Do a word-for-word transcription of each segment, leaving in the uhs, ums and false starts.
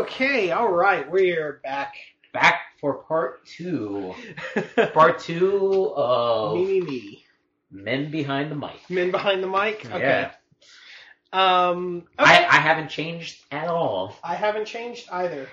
Okay, all right, we're back. Back for part two. Part two of Me, me, me. Men Behind the Mic. Men behind the mic? Okay. Yeah. Um, I, okay. I haven't changed at all. I haven't changed either.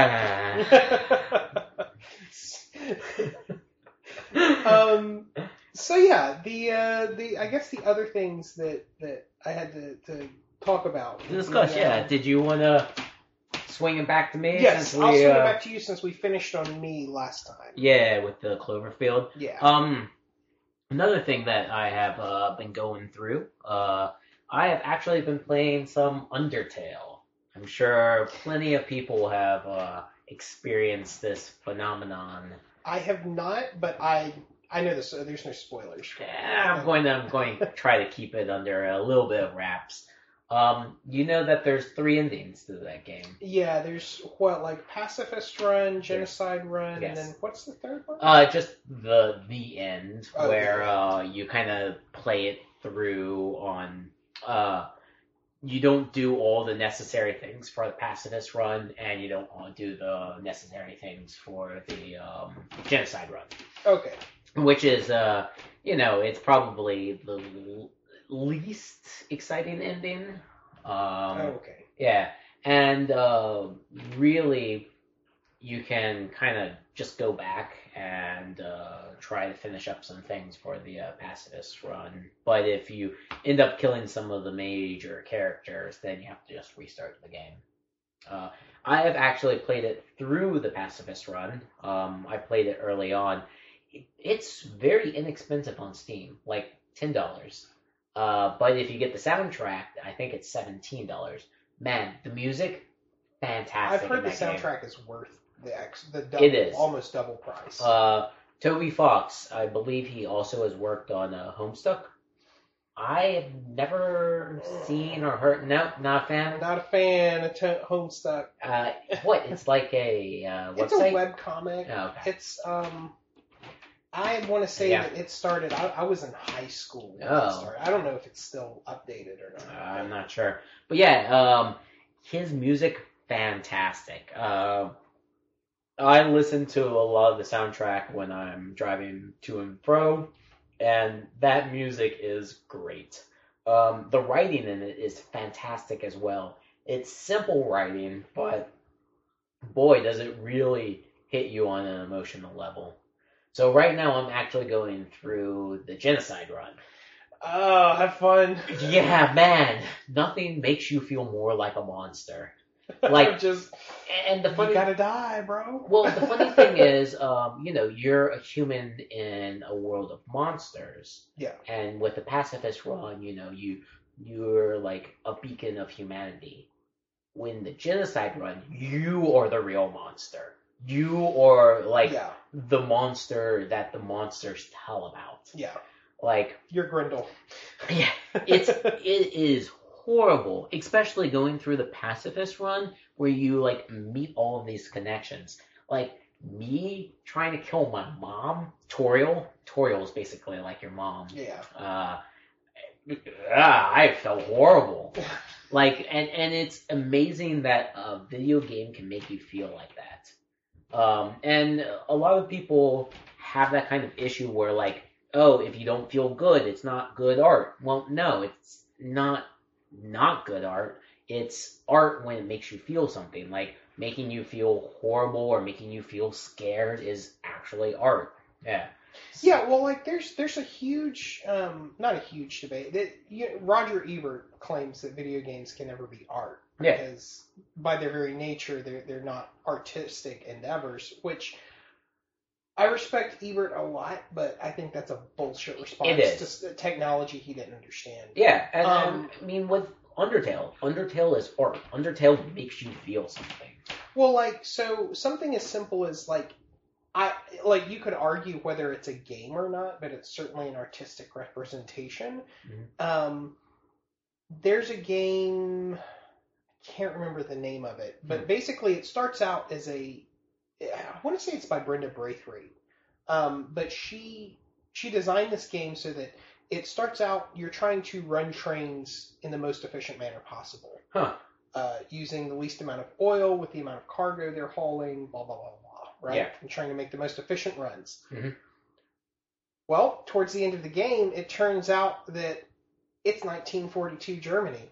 um, so yeah, the uh, the I guess the other things that, that I had to, to talk about. Discuss, the, yeah. uh, Did you want to swing it back to me? Yes, since I'll we, swing uh, it back to you since we finished on me last time. Yeah, with the Cloverfield. Yeah. Um, another thing that I have uh, been going through, uh, I have actually been playing some Undertale. I'm sure plenty of people have uh, experienced this phenomenon. I have not, but I I know this. Uh, there's no spoilers. Yeah, I'm going to I'm going to try to keep it under a little bit of wraps. Um, you know that there's three endings to that game. Yeah, there's what like Pacifist Run, Genocide Run, Yes. and then what's the third one? Uh, just the the end Oh, where the end. uh you kind of play it through on uh. You don't do all the necessary things for the Pacifist Run, and you don't do the necessary things for the um, Genocide Run. Okay. Which is, uh, you know, it's probably the l- least exciting ending. Um, oh, okay. Yeah, and uh, really, you can kind of just go back and uh, try to finish up some things for the uh, Pacifist Run. But if you end up killing some of the major characters, then you have to just restart the game. Uh, I have actually played it through the Pacifist Run. Um, I played it early on. It, it's very inexpensive on Steam, like ten dollars. Uh, but if you get the soundtrack, I think it's seventeen dollars. Man, the music, fantastic. I've heard in the that game. soundtrack is worth the ex the double, It is. almost double price. Uh, Toby Fox, I believe he also has worked on uh, Homestuck. I have never seen or heard. No, not a fan. Not a fan of t- Homestuck. Uh, what? It's like a uh, website. It's a web comic. Oh, okay. It's um. I want to say Yeah. that it started. I, I was in high school when Oh. it started. I don't know if it's still updated or not. Uh, I'm not sure, but yeah, um, his music fantastic. Uh, I listen to a lot of the soundtrack when I'm driving to and fro, and that music is great. Um, the writing in it is fantastic as well. It's simple writing, but boy, does it really hit you on an emotional level. So right now I'm actually going through the Genocide Run. Oh, have fun. Yeah, man, nothing makes you feel more like a monster. Like, just and the funny you gotta die, bro. Well, the funny thing is, um, you know, you're a human in a world of monsters. Yeah. And with the Pacifist Run, you know, you you're like a beacon of humanity. When the Genocide Run, you are the real monster. You are like Yeah. the monster that the monsters tell about. Yeah. Like, You're Grendel. yeah, it's it is horrible, especially going through the Pacifist Run where you like meet all of these connections. Like me trying to kill my mom, Toriel. Toriel is basically like your mom. Yeah. Uh, ah, I felt horrible. Like, and and it's amazing that a video game can make you feel like that. Um, and a lot of people have that kind of issue where like, oh, if you don't feel good, it's not good art. Well, no, it's not not good art. It's art when it makes you feel something. Like making you feel horrible or making you feel scared is actually art. Yeah. Yeah, well, like there's there's a huge, um, not a huge debate. That you know, Roger Ebert claims that video games can never be art Yeah. because by their very nature they're they're not artistic endeavors. Which I respect Ebert a lot, but I think that's a bullshit response It is. to s- technology he didn't understand. Yeah, and, Um, and I mean with Undertale, Undertale is art. Undertale makes you feel something. Well, like so something as simple as like. I like you could argue whether it's a game or not, but it's certainly an artistic representation. Mhm. Um, there's a game, I can't remember the name of it, but Hmm. basically it starts out as a, I want to say it's by Brenda Braithwaite, um, but she she designed this game so that it starts out you're trying to run trains in the most efficient manner possible. Huh. uh, using the least amount of oil with the amount of cargo they're hauling, blah, blah, blah, blah, right? Yeah. And trying to make the most efficient runs. Mm-hmm. Well, towards the end of the game, it turns out that it's nineteen forty-two Germany.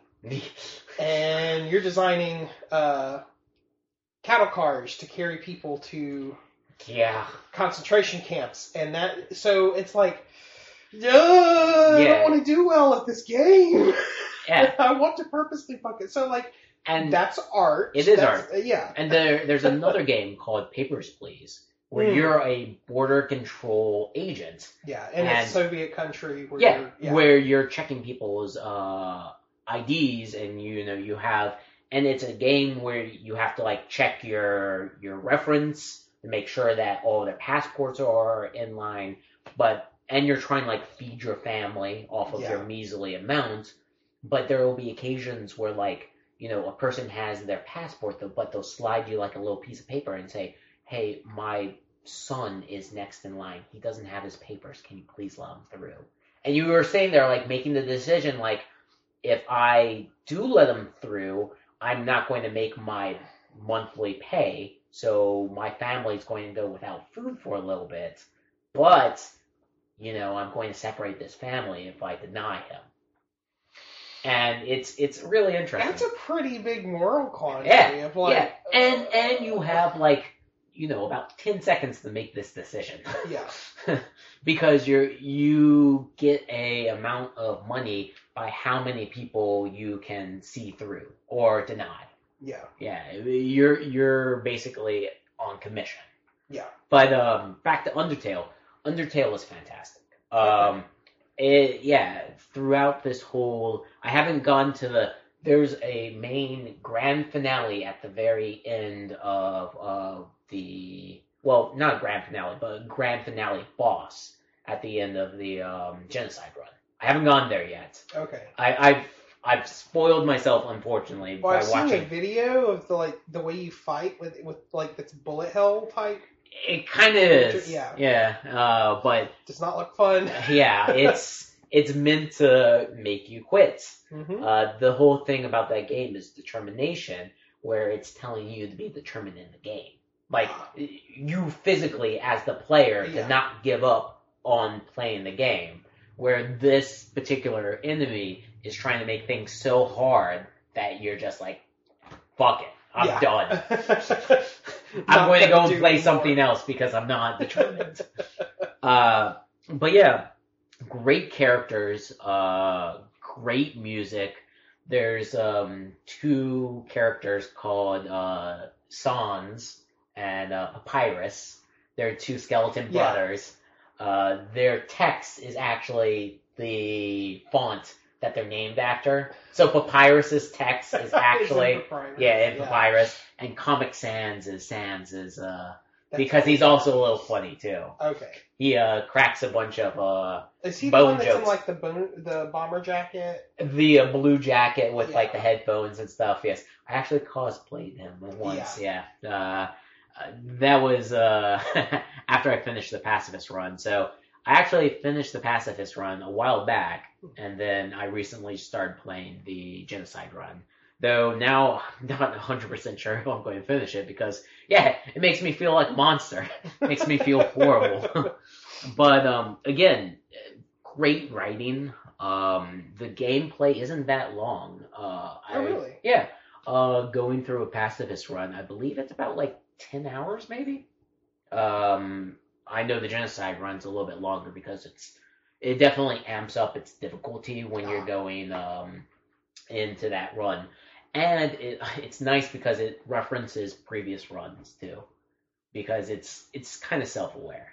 And you're designing uh, cattle cars to carry people to yeah. concentration camps. And that, so it's like, yeah, I Yeah. don't want to do well at this game. Yeah. I want to purposely fuck it. So, like, And that's art. It is That's- art. uh, yeah. And there, there's another game called Papers, Please, where Mm. you're a border control agent. Yeah, in a And- Soviet country where Yeah, you're, yeah. where you're checking people's uh, I Ds, and you know you have, and it's a game where you have to like check your your reference to make sure that all their passports are in line, but and you're trying to like feed your family off of Yeah. your measly amount, but there will be occasions where like you know a person has their passport though, but they'll slide you like a little piece of paper and say, "Hey, my son is next in line. He doesn't have his papers. Can you please let him through?" And you were saying there, like, making the decision, like, if I do let him through, I'm not going to make my monthly pay, so my family's going to go without food for a little bit, but, you know, I'm going to separate this family if I deny him. And it's it's really interesting. That's a pretty big moral quandary Yeah, of like, yeah, and and you have like you know about ten seconds to make this decision. yeah, Because you're you get a amount of money by how many people you can see through or deny. yeah, Yeah, you're you're basically on commission. yeah. But um, back to Undertale. Undertale is fantastic. Um, it, yeah, throughout this whole, I haven't gone to the. There's a main grand finale at the very end of uh, the. Well, not a grand finale, but a grand finale boss at the end of the um, Genocide run. I haven't gone there yet. Okay. I, I've I've spoiled myself, unfortunately, Well, by I've seen watching. a video of the like the way you fight with with like this bullet hell type. It kind of is. Yeah. Yeah. Uh, but Does not look fun. yeah, it's it's meant to make you quit. hmm Uh, the whole thing about that game is determination, where it's telling you to be determined in the game. Like you physically, as the player, Yeah. to not give up on playing the game. Where this particular enemy is trying to make things so hard that you're just like, fuck it, I'm Yeah. done. Not I'm going to go gonna and do play anymore. something else because I'm not determined. uh, but yeah, great characters, uh, great music. There's um, two characters called uh, Sans and uh, Papyrus. They're two skeleton Yeah. brothers. Uh, their text is actually the font that they're named after. So Papyrus's text is actually Is in Papyrus, yeah, in Papyrus, and Comic Sans is Sans is uh That's because he's also a little funny too. Okay. He uh cracks a bunch of uh Is he the Bone one that's in jokes. like the bone, the bomber jacket? the uh, blue jacket with like Yeah. the headphones and stuff. Yes, I actually cosplayed him once. Yeah, uh, uh, that was uh after I finished the Pacifist run. So I actually finished the Pacifist run a while back, and then I recently started playing the Genocide run. Though now I'm not one hundred percent sure if I'm going to finish it because, yeah, it makes me feel like a monster. It makes me feel horrible. But um, again, great writing. Um, the gameplay isn't that long. Uh, I, Oh, really? Yeah. Uh, going through a Pacifist run, I believe it's about like ten hours maybe. Um, I know the Genocide run's a little bit longer because it's it definitely amps up its difficulty when you're going um, into that run. And it, it's nice because it references previous runs too, because it's it's kind of self-aware.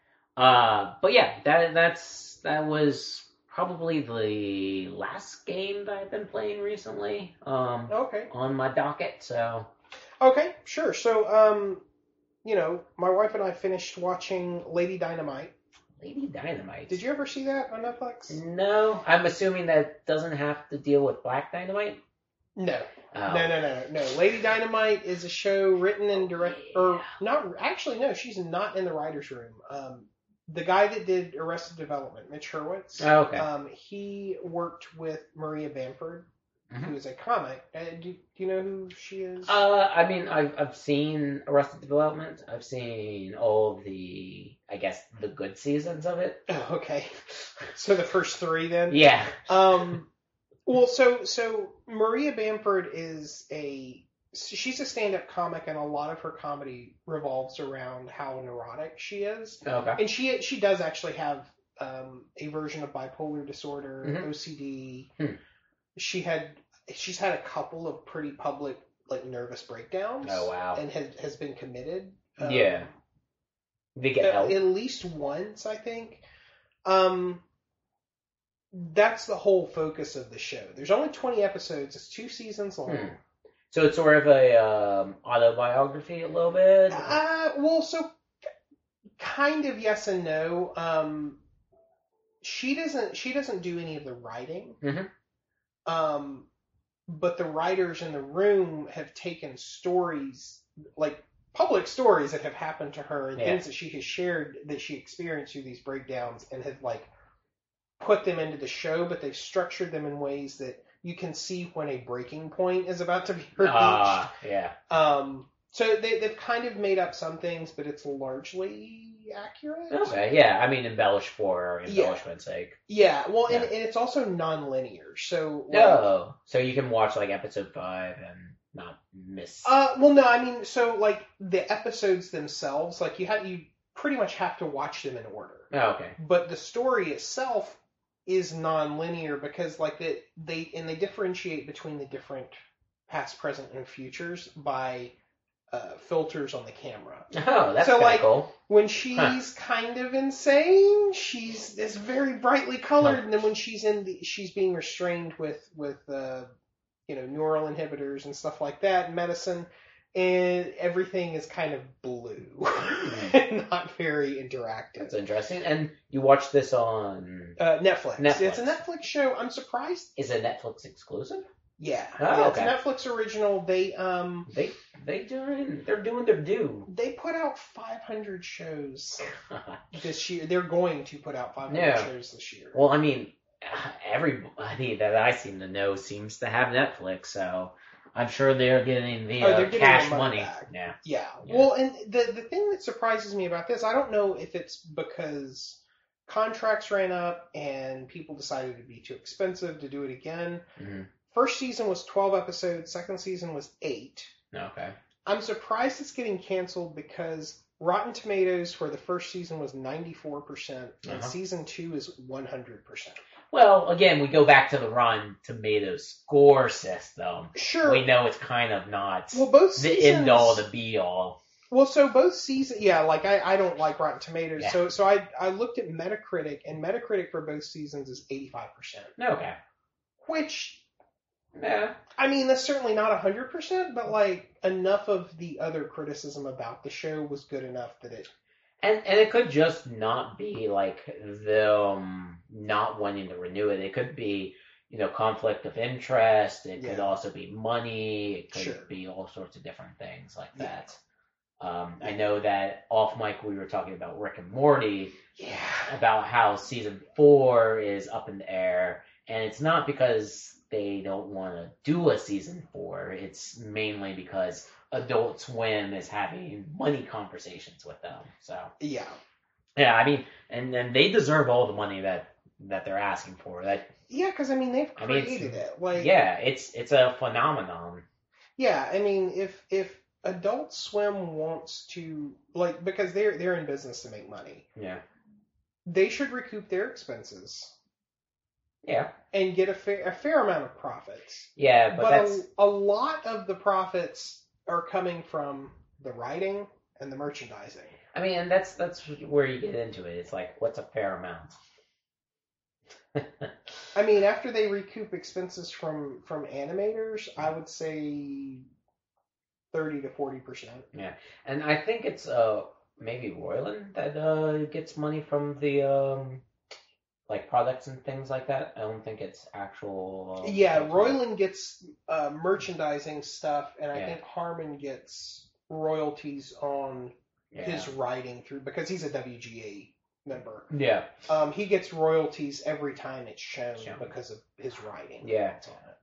Uh, but yeah, that that's that was probably the last game that I've been playing recently um, Okay. on my docket. So Okay, sure. So, um, you know, my wife and I finished watching Lady Dynamite. Lady Dynamite. Did you ever see that on Netflix? No, I'm assuming that doesn't have to deal with Black Dynamite. No. Oh. No, no, no, no. Lady Dynamite is a show written and direct, or not. Actually, no, she's not in the writers' room. Um, the guy that did Arrested Development, Mitch Hurwitz. Oh, okay. Um, he worked with Maria Bamford mm-hmm. who is a comic. Uh, do, do you know who she is? Uh, I mean, I've I've seen Arrested Development. I've seen all of the, I guess, the good seasons of it. Oh, okay. So the first three, then. Yeah. Um. Well, so so Maria Bamford is a she's a stand-up comic, and a lot of her comedy revolves around how neurotic she is. Okay. And she she does actually have um, a version of bipolar disorder, mm-hmm. O C D. Hmm. She had she's had a couple of pretty public like nervous breakdowns. Oh wow. And has has been committed. Um, yeah. They get help at least once, I think. Um. That's the whole focus of the show. There's only twenty episodes. It's two seasons long. Hmm. So it's sort of a um, autobiography a little bit? Uh, well, so kind of yes and no. Um, she doesn't she doesn't do any of the writing. Mm-hmm. Um, but the writers in the room have taken stories, like public stories that have happened to her and yeah. things that she has shared that she experienced through these breakdowns, and have like put them into the show, but they've structured them in ways that you can see when a breaking point is about to be reached. Ah, uh, yeah. Um, so they, they've kind of made up some things, but it's largely accurate. Okay, yeah. I mean, embellish for embellishment's yeah. sake. Yeah, well, yeah. And, and it's also non-linear, so... Like, oh, so you can watch, like, episode five and not miss... Uh, well, no, I mean, so, like, the episodes themselves, like, you have, you pretty much have to watch them in order. Oh, okay. But the story itself is non-linear because like they, they and they differentiate between the different past, present, and futures by uh, filters on the camera. Oh, that's so kind like of cool. When she's huh. kind of insane, she's is very brightly colored, huh. and then when she's in the she's being restrained with with uh, you know neural inhibitors and stuff like that, medicine. And everything is kind of blue and not very interactive. That's interesting. And you watch this on uh, Netflix. Netflix. It's a Netflix show. I'm surprised. Is it Netflix exclusive? Yeah, oh, yeah okay. It's a Netflix original. They um they they doing they're doing their due. They put out five hundred shows this year. They're going to put out five hundred yeah. shows this year. Well, I mean, everybody that I seem to know seems to have Netflix, so. I'm sure they're getting the oh, uh, getting cash money. money. Yeah. yeah. Yeah. Well, and the the thing that surprises me about this, I don't know if it's because contracts ran up and people decided it'd be too expensive to do it again. Mm-hmm. First season was twelve episodes. Second season was eight. Okay. I'm surprised it's getting canceled because Rotten Tomatoes for the first season was ninety-four percent and uh-huh. season two is one hundred percent. Well, again, we go back to the Rotten Tomatoes score system. Sure. We know it's kind of not well, both the seasons, end all, the be all. Well, so both seasons, yeah, like I, I don't like Rotten Tomatoes, yeah. so so I I looked at Metacritic, and Metacritic for both seasons is eighty-five percent. Okay. Which, yeah, I mean, that's certainly not one hundred percent, but like enough of the other criticism about the show was good enough that it. And and it could just not be like them not wanting to renew it. It could be, you know, conflict of interest. It could yeah. also be money. It could sure. be all sorts of different things like yeah. that. Um, I know that off mic we were talking about Rick and Morty. Yeah. About how season four is up in the air. And it's not because they don't want to do a season four. It's mainly because Adult Swim is having money conversations with them. So yeah, yeah. I mean, and then they deserve all the money that, that they're asking for. That yeah, because I mean they've created I mean, it. Like yeah, it's it's a phenomenon. Yeah, I mean if if Adult Swim wants to like because they're they're in business to make money. Yeah, they should recoup their expenses. Yeah. And get a fair a fair amount of profits. Yeah, but, but that's a, a lot of the profits are coming from the writing and the merchandising. I mean, and that's that's where you get into it. It's like, what's a fair amount? I mean, after they recoup expenses from, from animators, I would say thirty to forty percent. Yeah, and I think it's uh maybe Roiland that uh gets money from the um like products and things like that. I don't think it's actual. Uh, yeah, Roiland gets uh, merchandising stuff, and I yeah. think Harmon gets royalties on yeah. his writing through because he's a W G A member. Yeah. Um, he gets royalties every time it's shown Shown. because of his writing. Yeah.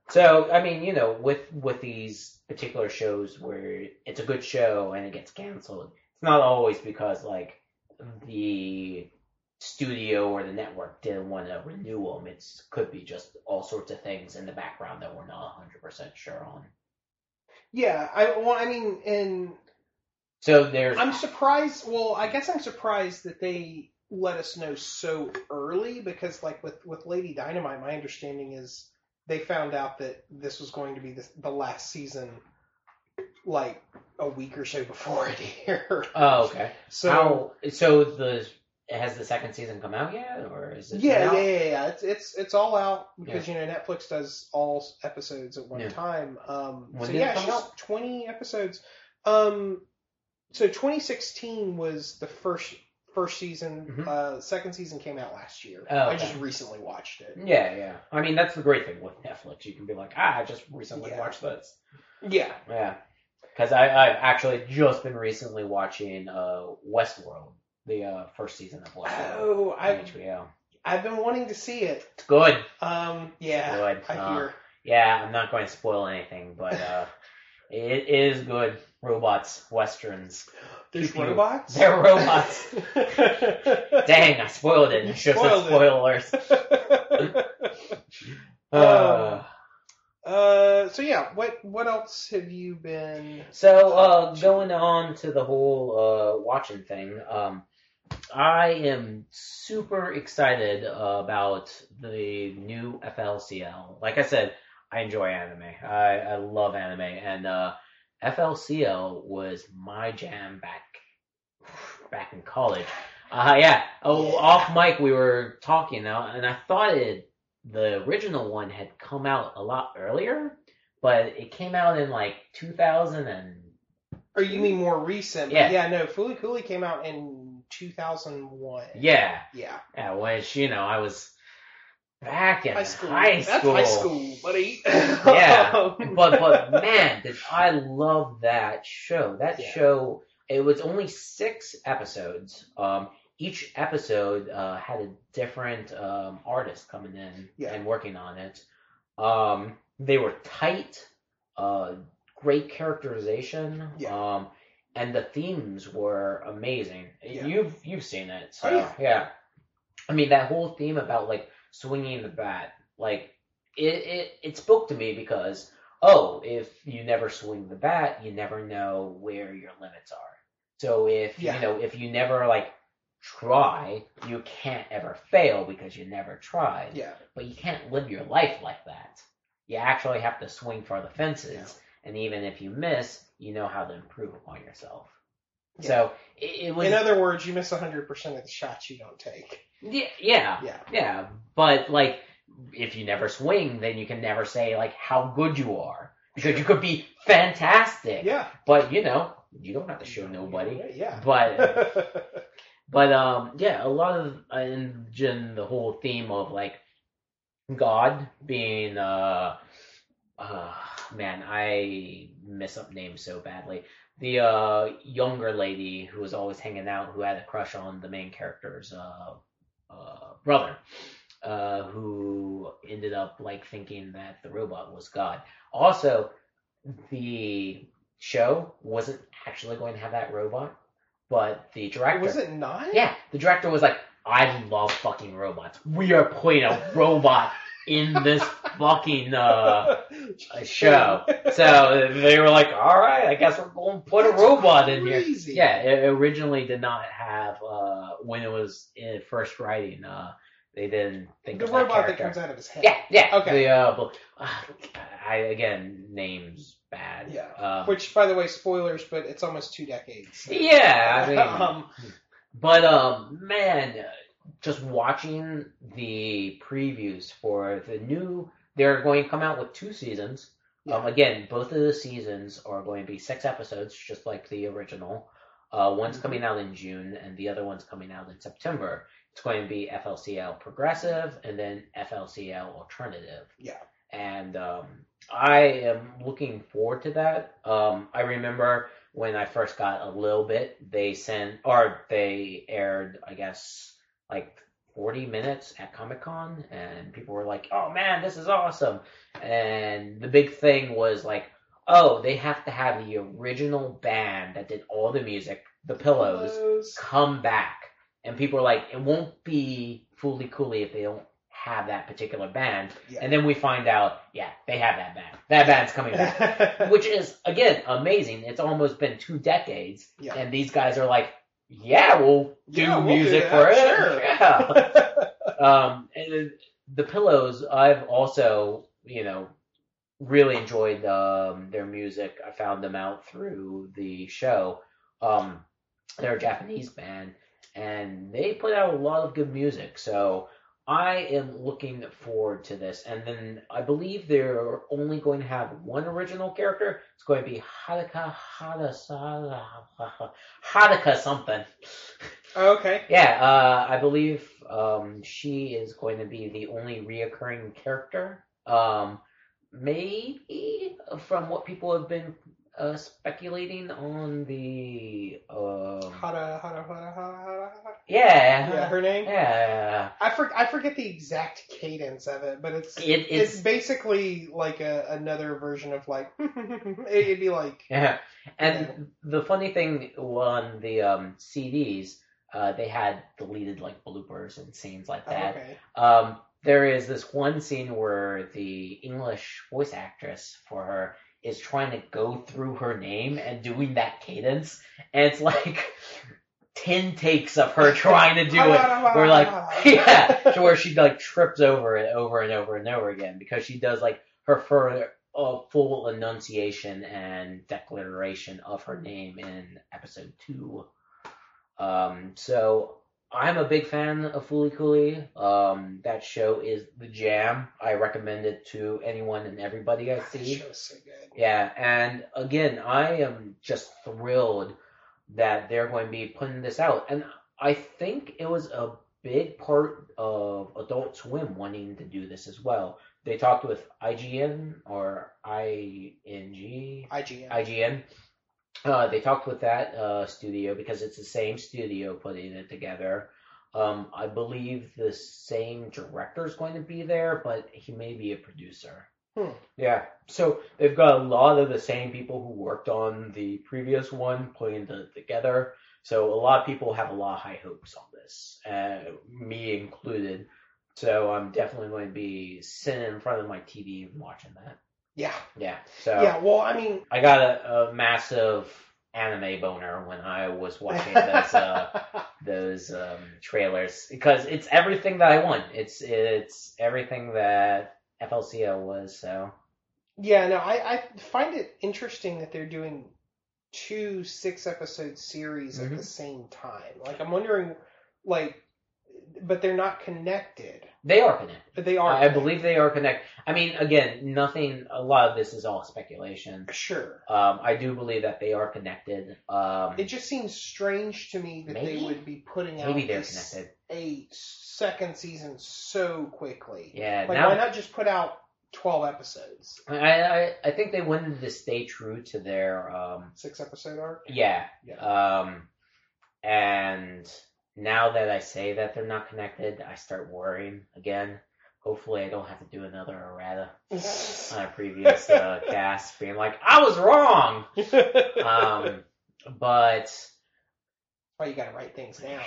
So, I mean, you know, with with these particular shows where it's a good show and it gets canceled, it's not always because like the studio or the network didn't want to renew them. It could be just all sorts of things in the background that we're not one hundred percent sure on. Yeah, I well, I mean, and So there's. I'm surprised. Well, I guess I'm surprised that they let us know so early because, like with with Lady Dynamite, my understanding is they found out that this was going to be the, the last season, like a week or so before it aired. Oh, okay. So, How, so the has the second season come out yet, or is it? yeah, out? yeah, yeah, yeah. It's it's it's all out because yeah. you know Netflix does all episodes at one yeah. time. Um, when so did yeah, it come she's out? twenty episodes. Um, so twenty sixteen was the first. First season, mm-hmm. uh, second season came out last year. Oh, okay. I just recently watched it. Yeah, yeah. I mean, that's the great thing with Netflix. You can be like, ah, I just recently yeah. watched this. Yeah. Yeah. Because I've actually just been recently watching uh, Westworld, the uh, first season of Westworld oh, on I, H B O. I've been wanting to see it. It's good. Um, yeah, good. I uh, hear. Yeah, I'm not going to spoil anything, but uh, it is good. Robots, westerns. There's robots? They're robots. Dang, I spoiled it. You should have said spoilers. uh, uh, so yeah, what what else have you been? So uh, going on to the whole uh, watching thing, um, I am super excited uh, about the new F L C L. Like I said, I enjoy anime. I, I love anime, and uh, F L C L was my jam back back in college. Uh, yeah. Oh, yeah. Off mic we were talking now, and I thought it the original one had come out a lot earlier, but it came out in like two thousand and. Or you mean more recent? Yeah. Yeah. No, Fooly Cooly came out in two thousand one. Yeah. Yeah. Yeah. Which you know I was. Back in high school. high school. That's high school, buddy. Yeah. But, but man, did I love that show. That yeah. show, it was only six episodes. Um, each episode uh, had a different um, artist coming in yeah. and working on it. Um, they were tight, uh, great characterization, yeah. um, and the themes were amazing. Yeah. You've you've seen it. So, oh, yeah. yeah. I mean, that whole theme about, like, swinging the bat, like, it, it, it spoke to me because, oh, if you never swing the bat, you never know where your limits are. So if, yeah. you know, if you never, like, try, you can't ever fail because you never tried. Yeah. But you can't live your life like that. You actually have to swing for the fences. Yeah. And even if you miss, you know how to improve upon yourself. Yeah. So it, it was. In other words, you miss one hundred percent of the shots you don't take. Yeah, yeah, yeah, yeah. But like, if you never swing, then you can never say like how good you are because you could be fantastic. Yeah. But you know, you don't have to show nobody. Yeah. But but um yeah, a lot of uh, in the whole theme of like God being uh uh man, I mess up names so badly. The uh, younger lady who was always hanging out, who had a crush on the main character's uh, uh, brother, uh, who ended up like thinking that the robot was God. Also, the show wasn't actually going to have that robot, but the director was it not? Yeah, the director was like, "I love fucking robots. We are putting a robot in this fucking uh, show." So they were like, all right, I guess we're going to put That's a robot in crazy. here. Yeah, it originally did not have, uh, when it was in first writing, uh, they didn't think the of robot that, that comes out of his head. Yeah, yeah. Okay. The, uh, but, uh, I, again, names bad. Yeah. Um, Which, by the way, spoilers, but it's almost two decades. So. Yeah, I mean, um, but, um, man, just watching the previews for the new, they're going to come out with two seasons. Yeah. Um, again, both of the seasons are going to be six episodes, just like the original. Uh, one's mm-hmm. coming out in June, and the other one's coming out in September. It's going to be F L C L Progressive, and then F L C L Alternative. Yeah. And um, I am looking forward to that. Um, I remember when I first got a little bit, they sent, or they aired, I guess, like forty minutes at Comic-Con, and people were like, oh man, this is awesome. And the big thing was like, oh, they have to have the original band that did all the music, the Pillows, Pillows. come back. And people were like, it won't be Fooly Cooly if they don't have that particular band. Yeah. And then we find out, yeah, they have that band. That band's coming back. Which is, again, amazing. It's almost been two decades. Yeah. And these guys are like, yeah, we'll do Yeah, we'll music do for that, it. sure. Yeah. um, and the Pillows, I've also, you know, really enjoyed um, their music. I found them out through the show. Um, they're a Japanese band, and they put out a lot of good music. So I am looking forward to this. And then I believe they're only going to have one original character. It's going to be Haruka Harasara, Haruka something. Okay. Yeah, uh, I believe um, she is going to be the only reoccurring character. Um, maybe from what people have been uh, speculating on the um, Hara, hara, hara, hara, hara. yeah, Yeah, her name. yeah, I for, I forget the exact cadence of it, but it's it, it's, it's basically like a another version of like it'd be like yeah. And the funny thing on the um, C Ds, uh, they had deleted like bloopers and scenes like that. okay. Um, there is this one scene where the English voice actress for her is trying to go through her name and doing that cadence, and it's like ten takes of her trying to do it. Where like, yeah, to where she like trips over it over and over and over again because she does like her fur, uh, full enunciation and declaration of her name in episode two. Um, so I'm a big fan of Fooly Cooly. Um, that show is the jam. I recommend it to anyone and everybody I That see. show's so good. Yeah, and again, I am just thrilled that they're going to be putting this out. And I think it was a big part of Adult Swim wanting to do this as well. They talked with I G N or I N G? I G N. I G N. Uh, they talked with that uh, studio because it's the same studio putting it together. Um, I believe the same director is going to be there, but he may be a producer. Hmm. Yeah, so they've got a lot of the same people who worked on the previous one putting it together. So a lot of people have a lot of high hopes on this, uh, me included. So I'm definitely going to be sitting in front of my T V and watching that. Yeah. Yeah. So Yeah. Well, I mean, I got a, a massive anime boner when I was watching those uh, those um, trailers because it's everything that I want. It's it's everything that F L C L was. So yeah. No, I I find it interesting that they're doing two six episode series Mhm. at the same time. Like, I'm wondering, like, but they're not connected. they are connected. But they are. I believe they are connected. I mean, again, nothing. A lot of this is all speculation. Sure. Um, I do believe that they are connected. Um, It just seems strange to me that Maybe? they would be putting out maybe they're this- connected. a second season so quickly. Yeah. Like, now, why not just put out twelve episodes? I, I I think they wanted to stay true to their um. Six episode arc? Yeah. Yeah. Um, and now that I say that they're not connected, I start worrying again. Hopefully, I don't have to do another errata on a previous uh, cast, being like, I was wrong. Um, but Why you gotta write things down?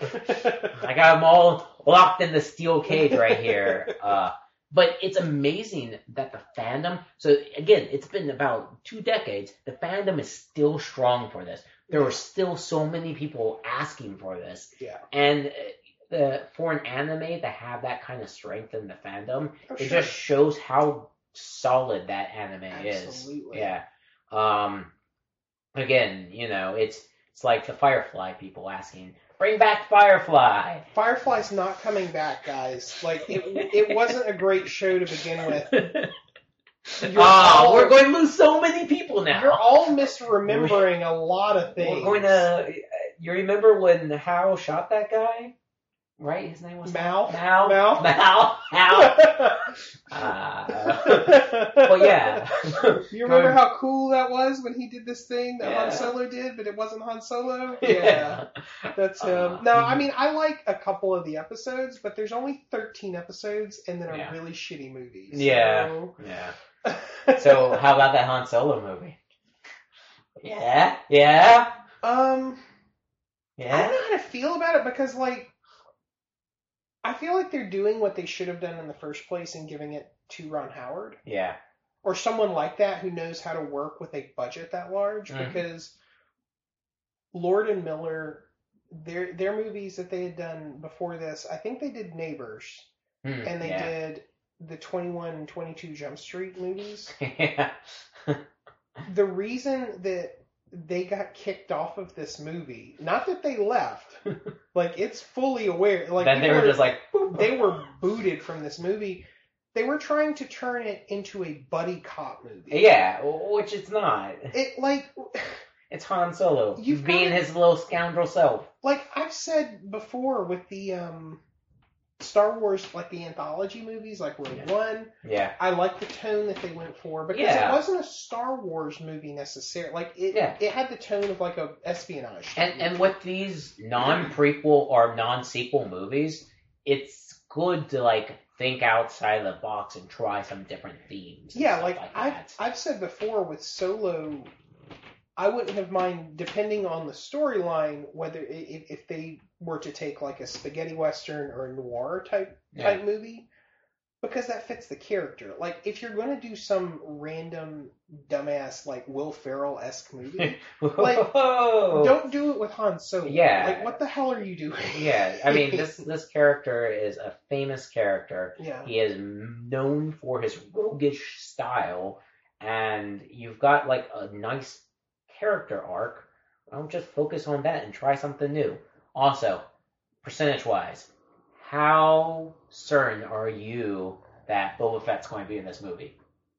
I got them all locked in the steel cage right here. Uh, but it's amazing that the fandom. So again, it's been about two decades. The fandom is still strong for this. There are still so many people asking for this, Yeah. and the for an anime to have that kind of strength in the fandom, Oh, it sure. just shows how solid that anime Absolutely. is. Yeah. Um. Again, you know, it's it's like the Firefly people asking, "Bring back Firefly." Firefly's not coming back, guys. Like, it it wasn't a great show to begin with. You're Oh, all- we're going to lose so many people now. You're all misremembering a lot of things. We're going to. You remember when Hal shot that guy? right? His name was Mal. Mal. Mal. Mal. Mal. uh, but yeah. You remember how cool that was when he did this thing that Yeah. Han Solo did, but it wasn't Han Solo? Yeah. That's him. Uh, no, I mean, I like a couple of the episodes, but there's only thirteen episodes and then a Yeah. really shitty movie. Yeah. So... Yeah. So how about that Han Solo movie? Yeah. Yeah. Um, Yeah. I don't know how to feel about it because, like, I feel like they're doing what they should have done in the first place and giving it to Ron Howard. Yeah. Or someone like that who knows how to work with a budget that large. Mhm. Because Lord and Miller, their their movies that they had done before this, I think they did Neighbors. Hmm, And they yeah. did the twenty-one and twenty-two Jump Street movies. Yeah. The reason that they got kicked off of this movie, not that they left, like it's fully aware, like then they were just like, boop. they were booted from this movie. They were trying to turn it into a buddy cop movie. Yeah, which it's not. It like It's Han Solo You've being gotta- his little scoundrel self. like I've said before with the um Star Wars, like the anthology movies, like Rogue Yeah. One. Yeah. I like the tone that they went for because Yeah. it wasn't a Star Wars movie necessarily. Like it, Yeah. it had the tone of like a espionage. And movie. and with these non-prequel or non-sequel movies, it's good to like think outside the box and try some different themes. and yeah, stuff like, like I've that. I've said before with Solo, I wouldn't have mind depending on the storyline whether if, if they were to take like a spaghetti western or a noir type type movie. Because that fits the character. Like, if you're going to do some random, dumbass, like, Will Ferrell-esque movie, like, Whoa. don't do it with Han Solo. Yeah. Like, what the hell are you doing? Yeah, I mean, this this character is a famous character. Yeah. He is known for his roguish style, and you've got, like, a nice character arc. Don't just focus on that and try something new. Also, percentage-wise, how certain are you that Boba Fett's going to be in this movie?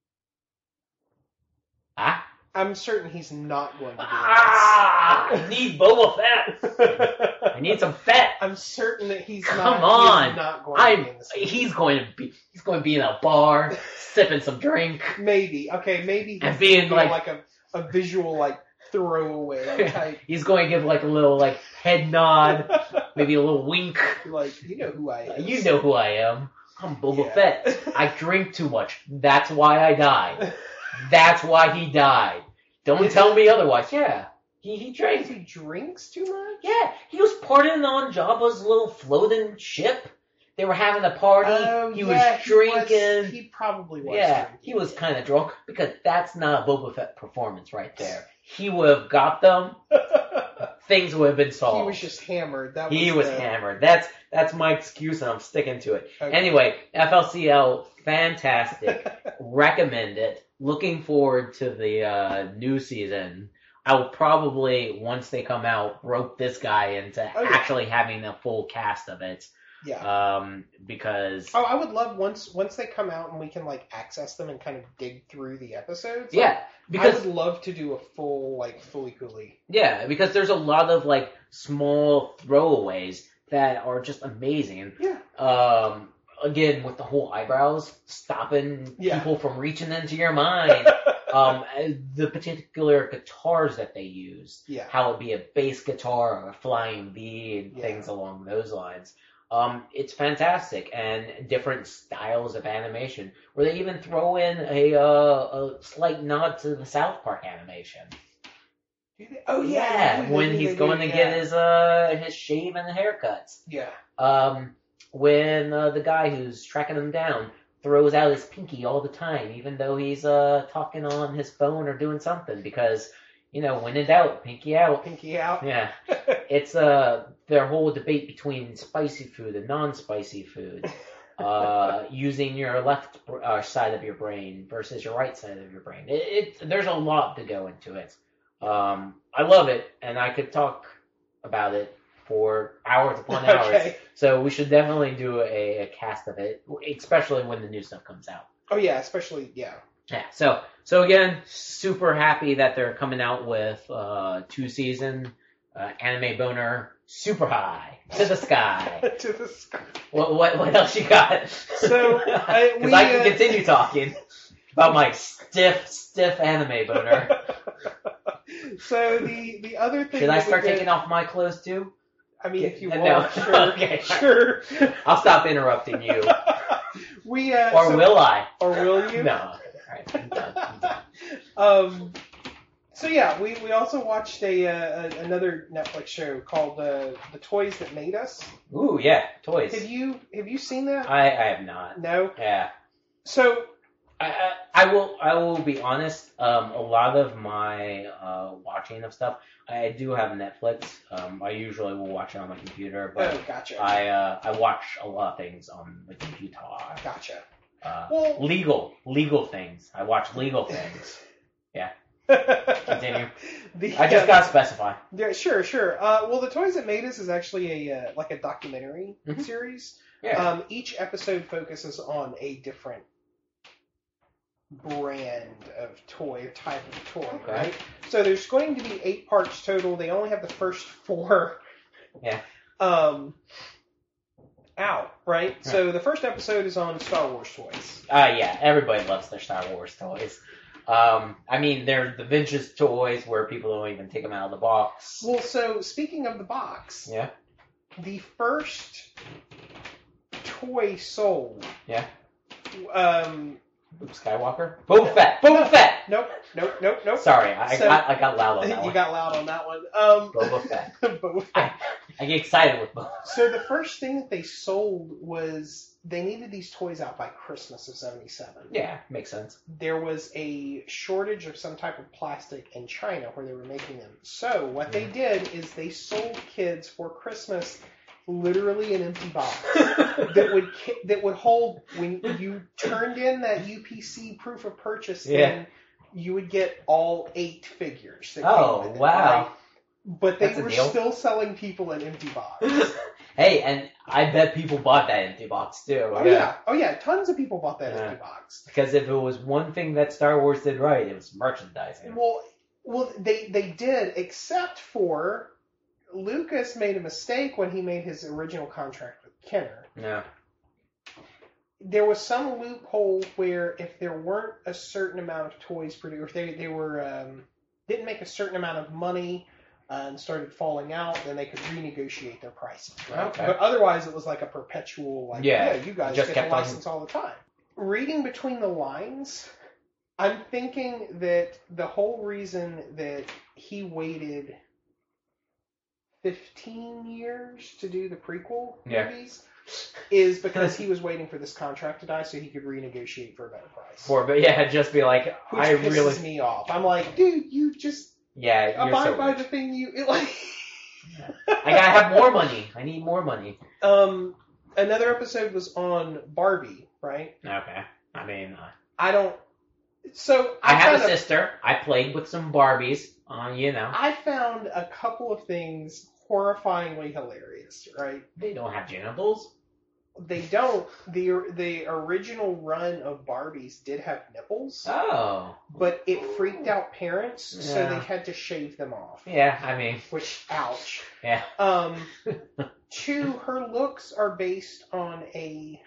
Ah? I'm certain he's not going to be in Ah! I need Boba Fett! this. I need some fat! I'm certain that he's Come not, on! he is not going to I'm. be in this movie. He's going to be. He's going to be in a bar, sipping some drink, Maybe. Okay, maybe he's and being doing, like, like a, a visual, like, throwaway type. he's going to give like a little like head nod, maybe a little wink. Like, you know who I am. You know who I am. I'm Boba Yeah. Fett. I drink too much. That's why I died. That's why he died. Don't Is tell it- me otherwise. Yeah, he he If drank. he drinks too much? Yeah, he was partying on Jabba's little floating ship. They were having a party. Oh, he yeah, was drinking. He, he probably was. Yeah, drinking. he was kind of drunk because that's not a Boba Fett performance right there. He would have got them. Things would have been solved. He was just hammered. That was He was the- hammered. That's that's my excuse, and I'm sticking to it. Okay. Anyway, F L C L, fantastic. Recommend it. Looking forward to the uh, new season. I will probably, once they come out, rope this guy into Oh, yeah. actually having the full cast of it. Yeah. Um, because Oh, I would love once once they come out and we can like access them and kind of dig through the episodes. like, yeah, because I would love to do a full like fully coolly. Yeah, because there's a lot of like small throwaways that are just amazing. Yeah. Um, again, with the whole eyebrows stopping Yeah. people from reaching into your mind. um, the particular guitars that they use, Yeah. how it'd be a bass guitar or a flying V and Yeah. things along those lines. Um, it's fantastic, and different styles of animation, where they even throw in a uh, a slight nod to the South Park animation. Oh Yeah, yeah. they when do, he's they going do, to yeah. get his uh his shave and haircuts. Yeah. Um, when uh, the guy who's tracking him down throws out his pinky all the time, even though he's uh talking on his phone or doing something, because you know, when in doubt, pinky out. Pinky out. Yeah, it's uh their whole debate between spicy food and non-spicy food. Uh, using your left br- uh, side of your brain versus your right side of your brain. It, it there's a lot to go into it. Um, I love it, and I could talk about it for hours upon hours. Okay. So we should definitely do a, a cast of it, especially when the new stuff comes out. Oh yeah, especially yeah. Yeah. So so again, super happy that they're coming out with uh, two season. Uh, uh, anime boner super high to the sky. To the sky. What what what else you got? So, I- because we, I can uh, continue talking about my stiff stiff anime boner. So the the other thing. Should I that we start did- taking off my clothes too? I mean, if you No. want, sure, Okay. sure. I'll stop interrupting you. We uh, Or so- will I? or will you? No. All right, I'm done. I'm done. Um. So yeah, we, we also watched a, uh, a another Netflix show called uh, The Toys That Made Us. Ooh, yeah, toys. Have you have you seen that? I, I have not. No. Yeah. So I, I, I will I will be honest. Um, a lot of my uh, watching of stuff, I do have Netflix. Um, I usually will watch it on my computer, but oh, gotcha. I uh, I watch a lot of things on the computer. Gotcha. Uh, Well- legal legal things. I watch legal things. Continue. The, I just uh, gotta specify. Yeah, sure, sure. Uh, well, The Toys That Made Us is actually a uh, like a documentary Mhm. series. Yeah. Um, each episode focuses on a different brand of toy, type of toy, Okay. right? So there's going to be eight parts total. They only have the first four. Yeah. Um. Out, right? So the first episode is on Star Wars toys. Uh, yeah, everybody loves their Star Wars toys. Um, I mean, they're the vintage toys where people don't even take them out of the box. Well, so speaking of the box, Yeah. the first toy sold. Yeah. Um. Luke Skywalker. Boba Fett. Boba Fett. Nope. Nope. Nope. Nope. Sorry, I, So- I got I got loud on that You one. got loud on that one. Um, Boba Fett. Boba I, Fett. I get excited with Boba. So the first thing that they sold was they needed these toys out by Christmas of seventy-seven. Yeah, makes sense. There was a shortage of some type of plastic in China where they were making them. So what they did is they sold kids for Christmas literally an empty box that would ki- that would hold when you turned in that U P C proof of purchase thing. Yeah. You would get all eight figures. That Oh, came with it, wow. right? But they That's a were deal. still selling people an empty box. Hey, and I bet people bought that empty box too. Oh yeah. oh yeah, tons of people bought that Yeah. empty box. Because if it was one thing that Star Wars did right, it was merchandising. Well, well, they they did, except for Lucas made a mistake when he made his original contract with Kenner. Yeah. There was some loophole where if there weren't a certain amount of toys produced, if they they were um, didn't make a certain amount of money uh, and started falling out, then they could renegotiate their prices. Right? Okay. But otherwise, it was like a perpetual like Yeah, yeah, you guys just get the kept on- license all the time. Reading between the lines, I'm thinking that the whole reason that he waited fifteen years to do the prequel Yeah. movies is because he was waiting for this contract to die so he could renegotiate for a better price. For, but yeah, just be like, Which I pisses really, me off. I'm like, dude, you just yeah, you're abide so by rich. the thing you it, like. I gotta have more money. I need more money. Um, another episode was on Barbie, right? Okay. I mean, uh, I don't. So I I, have a found sister. I played with some Barbies on, you know. I found a couple of things horrifyingly hilarious, right? They don't have genitals. They don't. The the original run of Barbies did have nipples, Oh. but it freaked out parents, so Yeah. they had to shave them off. Yeah, I mean, Which, ouch. yeah. Um, two, her looks are based on a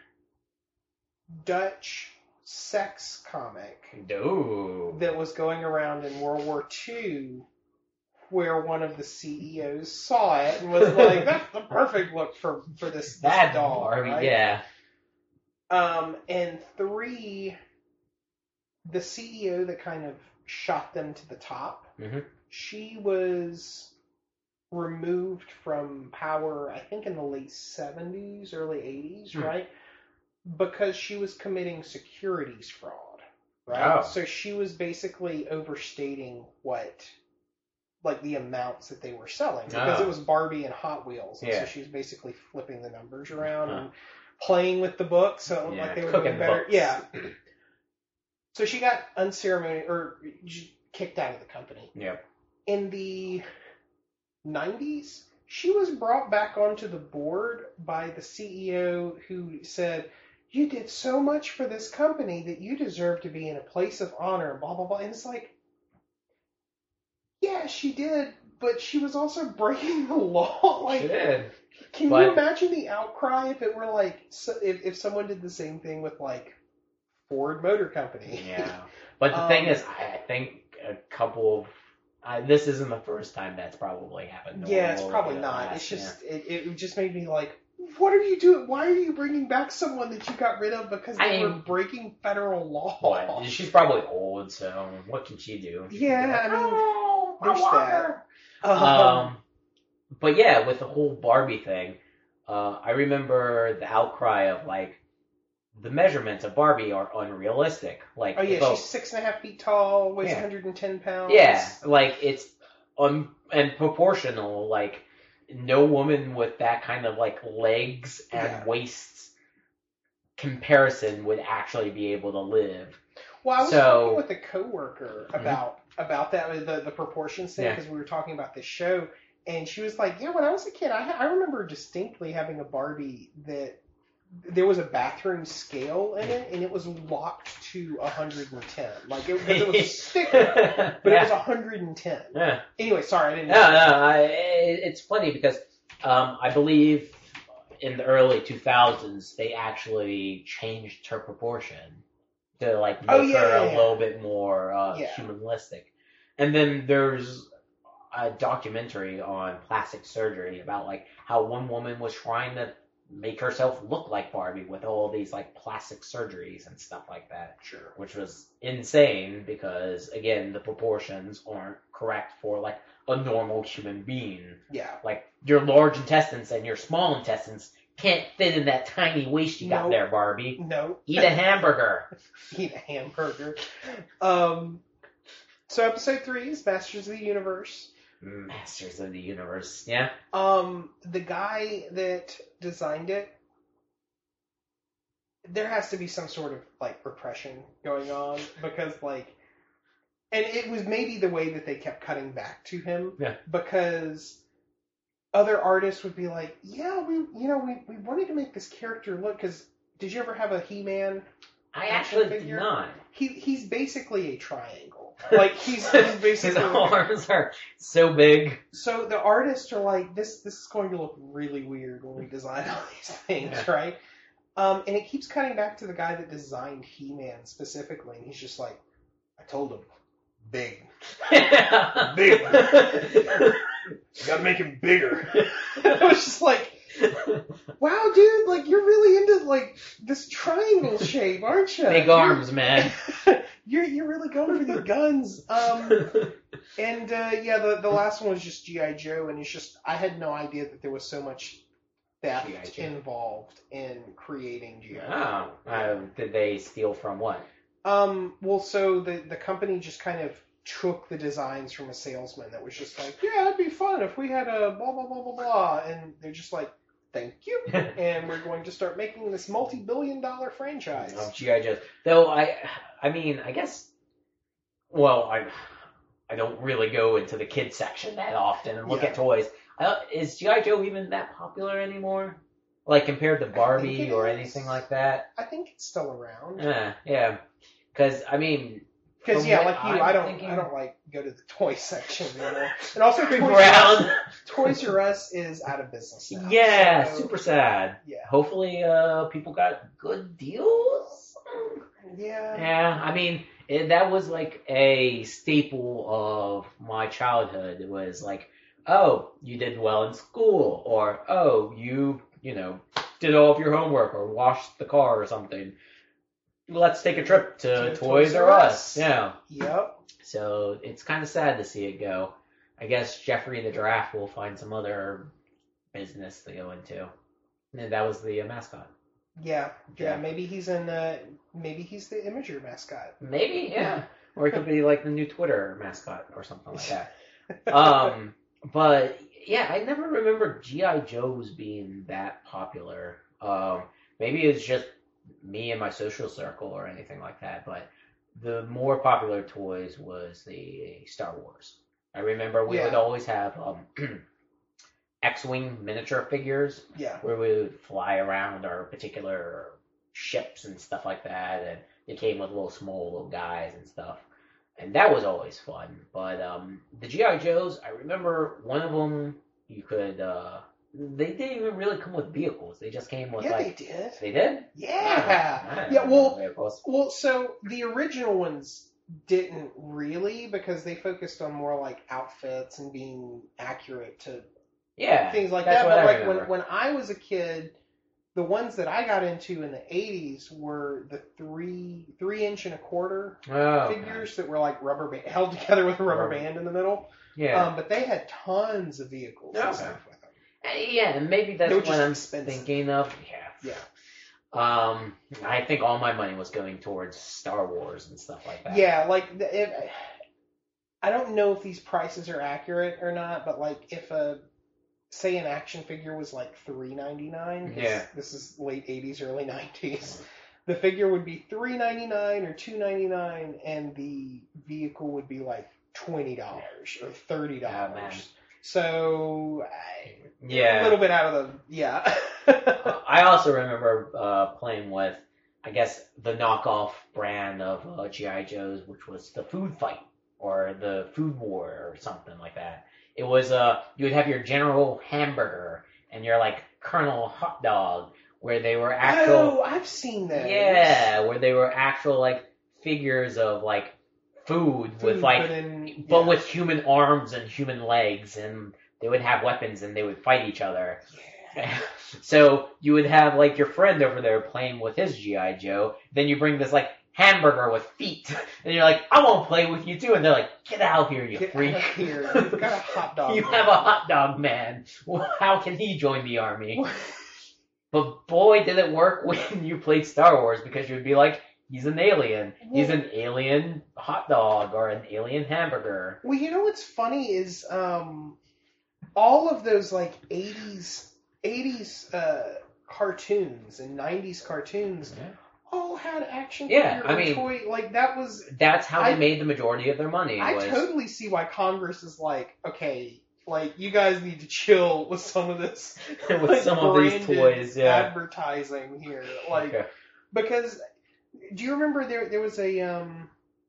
Dutch sex comic Ooh. that was going around in World War Two, where one of the C E Os saw it and was like, "That's the perfect look for for this, this That doll." Barbie, right? yeah. Um, and three, the C E O that kind of shot them to the top, Mhm. she was removed from power, I think in the late seventies, early eighties, Hmm. right? Because she was committing securities fraud, right? Oh. So she was basically overstating what, like the amounts that they were selling, because Oh. it was Barbie and Hot Wheels, and Yeah. so she was basically flipping the numbers around Huh. and playing with the book, so it looked Yeah, like they were cooking doing better. books. Yeah. So she got unceremonious or kicked out of the company. Yep. In the nineties, she was brought back onto the board by the C E O who said, "You did so much for this company that you deserve to be in a place of honor," blah, blah, blah. And it's like, yeah, she did, but she was also breaking the law. Like, She did. can But- you imagine the outcry if it were like so, if if someone did the same thing with like Ford Motor Company? Yeah. But the Um, thing is, I I think a couple of I, this isn't the first time that's probably happened. Yeah, it's Or probably the not. last, It's just it, it just made me like, what are you doing? Why are you bringing back someone that you got rid of because they I were mean- breaking federal law? yeah. What? She's probably old, so what can she do? She can Yeah, be like, I mean, "Oh, I there's want that." her." Um, Um, but yeah, with the whole Barbie thing, uh, I remember the outcry of like the measurements of Barbie are unrealistic. Like, oh yeah, if a- she's six and a half feet tall, weighs Yeah. one hundred ten pounds. yeah, like it's un and proportional. Like no woman with that kind of like legs and Yeah. waists comparison would actually be able to live. Well, I was So- talking with a coworker Mhm. about about that the the proportions thing Yeah. because we were talking about this show, and she was like, "Yeah, when I was a kid, I ha- I remember distinctly having a Barbie that there was a bathroom scale in it, and it was locked to one hundred ten. Like it, 'cause it was a sticker, but it was yeah. one hundred ten. yeah. Anyway, sorry, I didn't. No, no, I, it, it's funny because um, I believe in the early two thousands they actually changed her proportion to like make Oh, yeah, her yeah, a yeah. little bit more uh, Yeah. humanistic. And then there's a documentary on plastic surgery about like how one woman was trying to make herself look like Barbie with all these like plastic surgeries and stuff like that, Sure. which was insane because again the proportions aren't correct for like a normal human being. Yeah. Like your large intestines and your small intestines can't fit in that tiny waist you got Nope. there, Barbie. No. Eat a hamburger. Eat a hamburger. Um. So episode three is Masters of the Universe. Masters of the Universe. Yeah. Um, the guy that designed it, there has to be some sort of like repression going on because like, and it was maybe the way that they kept cutting back to him. Yeah. Because other artists would be like, yeah, we, you know, we, we wanted to make this character look. Because did you ever have a He-Man? I Action actually did figure? not. He he's basically a triangle. Like he's, he's basically. His arms are so big. So the artists are like, this this is going to look really weird when we design all these things, Yeah. right? Um, and it keeps cutting back to the guy that designed He-Man specifically, and he's just like, I told him, big. Big. Gotta make him bigger. I was just like, wow, dude, like you're really into like this triangle shape, aren't you? Big arms, man. You're you're really going for these guns. Um, and uh, yeah, the the last one was just G I Joe, and it's just I had no idea that there was so much theft G I Joe. involved in creating G I Oh, uh, did they steal from what? Um, well, so the the company just kind of took the designs from a salesman that was just like, yeah, it'd be fun if we had a blah blah blah blah blah, and they're just like, thank you, and we're going to start making this multi-billion dollar franchise. Of G I Joes. Though I, I mean, I guess. Well, I, I don't really go into the kids section that often and look Yeah. at toys. I, is G I Joe even that popular anymore? Like compared to think Barbie it or is. anything like that? I think it's still around. Yeah, yeah. Because I mean, Because from yeah, what like you, I'm I don't, thinking- I don't like go to the toy section anymore. And also, Toys Creep R, Us, around. Toys R Us is out of business now. Yeah, So, super sad. Yeah, Hopefully, uh, people got good deals. yeah, Yeah, I mean, it, that was like a staple of my childhood. It was like, oh, you did well in school, or oh, you, you know, did all of your homework, or washed the car or something. Let's take a trip to, To Toys, Toys R R Us. Us. Yeah. Yep. So it's kind of sad to see it go. I guess Jeffrey the Giraffe will find some other business to go into. And that was the uh, mascot. Yeah, yeah. Yeah. Maybe he's in. Uh, maybe he's the Imager mascot. Maybe, yeah. Or it could be like the new Twitter mascot or something like that. Um, but yeah, I never remember G I Joes being that popular. Um, maybe it's just me and my social circle or anything like that. But the more popular toys was the Star Wars. I remember we Yeah. would always have um, X-wing miniature figures Yeah. where we would fly around our particular ships and stuff like that, and they came with little small little guys and stuff. and that was always fun. But um, the G I. Joes, I remember one of them. You could. Uh, they didn't even really come with vehicles. They just came with yeah, like. they did. They did. Yeah. Ah, yeah. Well. vehicles. Well. So the original ones didn't really, because they focused on more like outfits and being accurate to Yeah. things like that's that. what But I like remember. when when I was a kid, the ones that I got into in the eighties were the three three inch and a quarter Oh, okay. figures that were like rubber band, held together with a rubber Rubber. band in the middle. Yeah. Um, but they had tons of vehicles Okay. and stuff with them. Uh, yeah, and maybe that's They were what just I'm expensive. thinking of. Yeah. Yeah. Um, I think all my money was going towards Star Wars and stuff like that. Yeah, like the- if I don't know if these prices are accurate or not, but like if a say an action figure was like three ninety nine. Yeah. This is late eighties, early nineties. The figure would be three ninety nine or two ninety nine, and the vehicle would be like twenty dollars or thirty dollars. Oh, man. So I, Yeah. a little bit out of the yeah. I also remember uh, playing with, I guess, the knockoff brand of uh, G I. Joes, which was the Food Fight or the Food War or something like that. It was uh, you would have your General Hamburger and your like Colonel Hot Dog, where they were actual. Oh, I've seen that. Yeah, where they were actual like figures of like food, Food, with like, but, in, but yeah. with human arms and human legs, and they would have weapons and they would fight each other. Yeah. So you would have like your friend over there playing with his G I. Joe. Then you bring this like hamburger with feet, and you're like, I won't play with you too. And they're like, get out here, you Get freak! out of here. You've got a hot dog. You man. have a hot dog man. Well, how can he join the army? But boy, did it work when you played Star Wars, because you'd be like, he's an alien. He's an alien hot dog or an alien hamburger. Well, you know what's funny is um, all of those like eighties eighties uh, cartoons and nineties cartoons Yeah. all had action Yeah, figure I or mean- toy. Like that was. That's how I- they made the majority of their money. I was, totally see why Congress is like, okay, like you guys need to chill with some of this with like, some of these branded toys, yeah. advertising here, like Okay. because do you remember there there was a um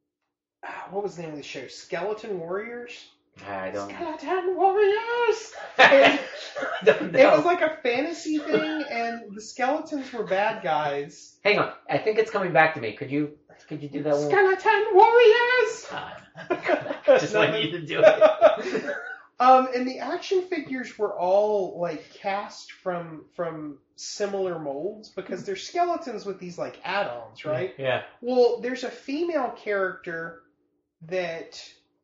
ah, what was the name of the show? Skeleton Warriors. I don't. Skeleton Warriors. I don't know. It was like a fantasy thing, and the skeletons were bad guys. Hang on, I think it's coming back to me. Could you could you do that one? Skeleton Warriors. Ah, I just want you to do it. Um, and the action figures were all like cast from from similar molds because they're skeletons with these like add-ons, right? Yeah. Well, there's a female character that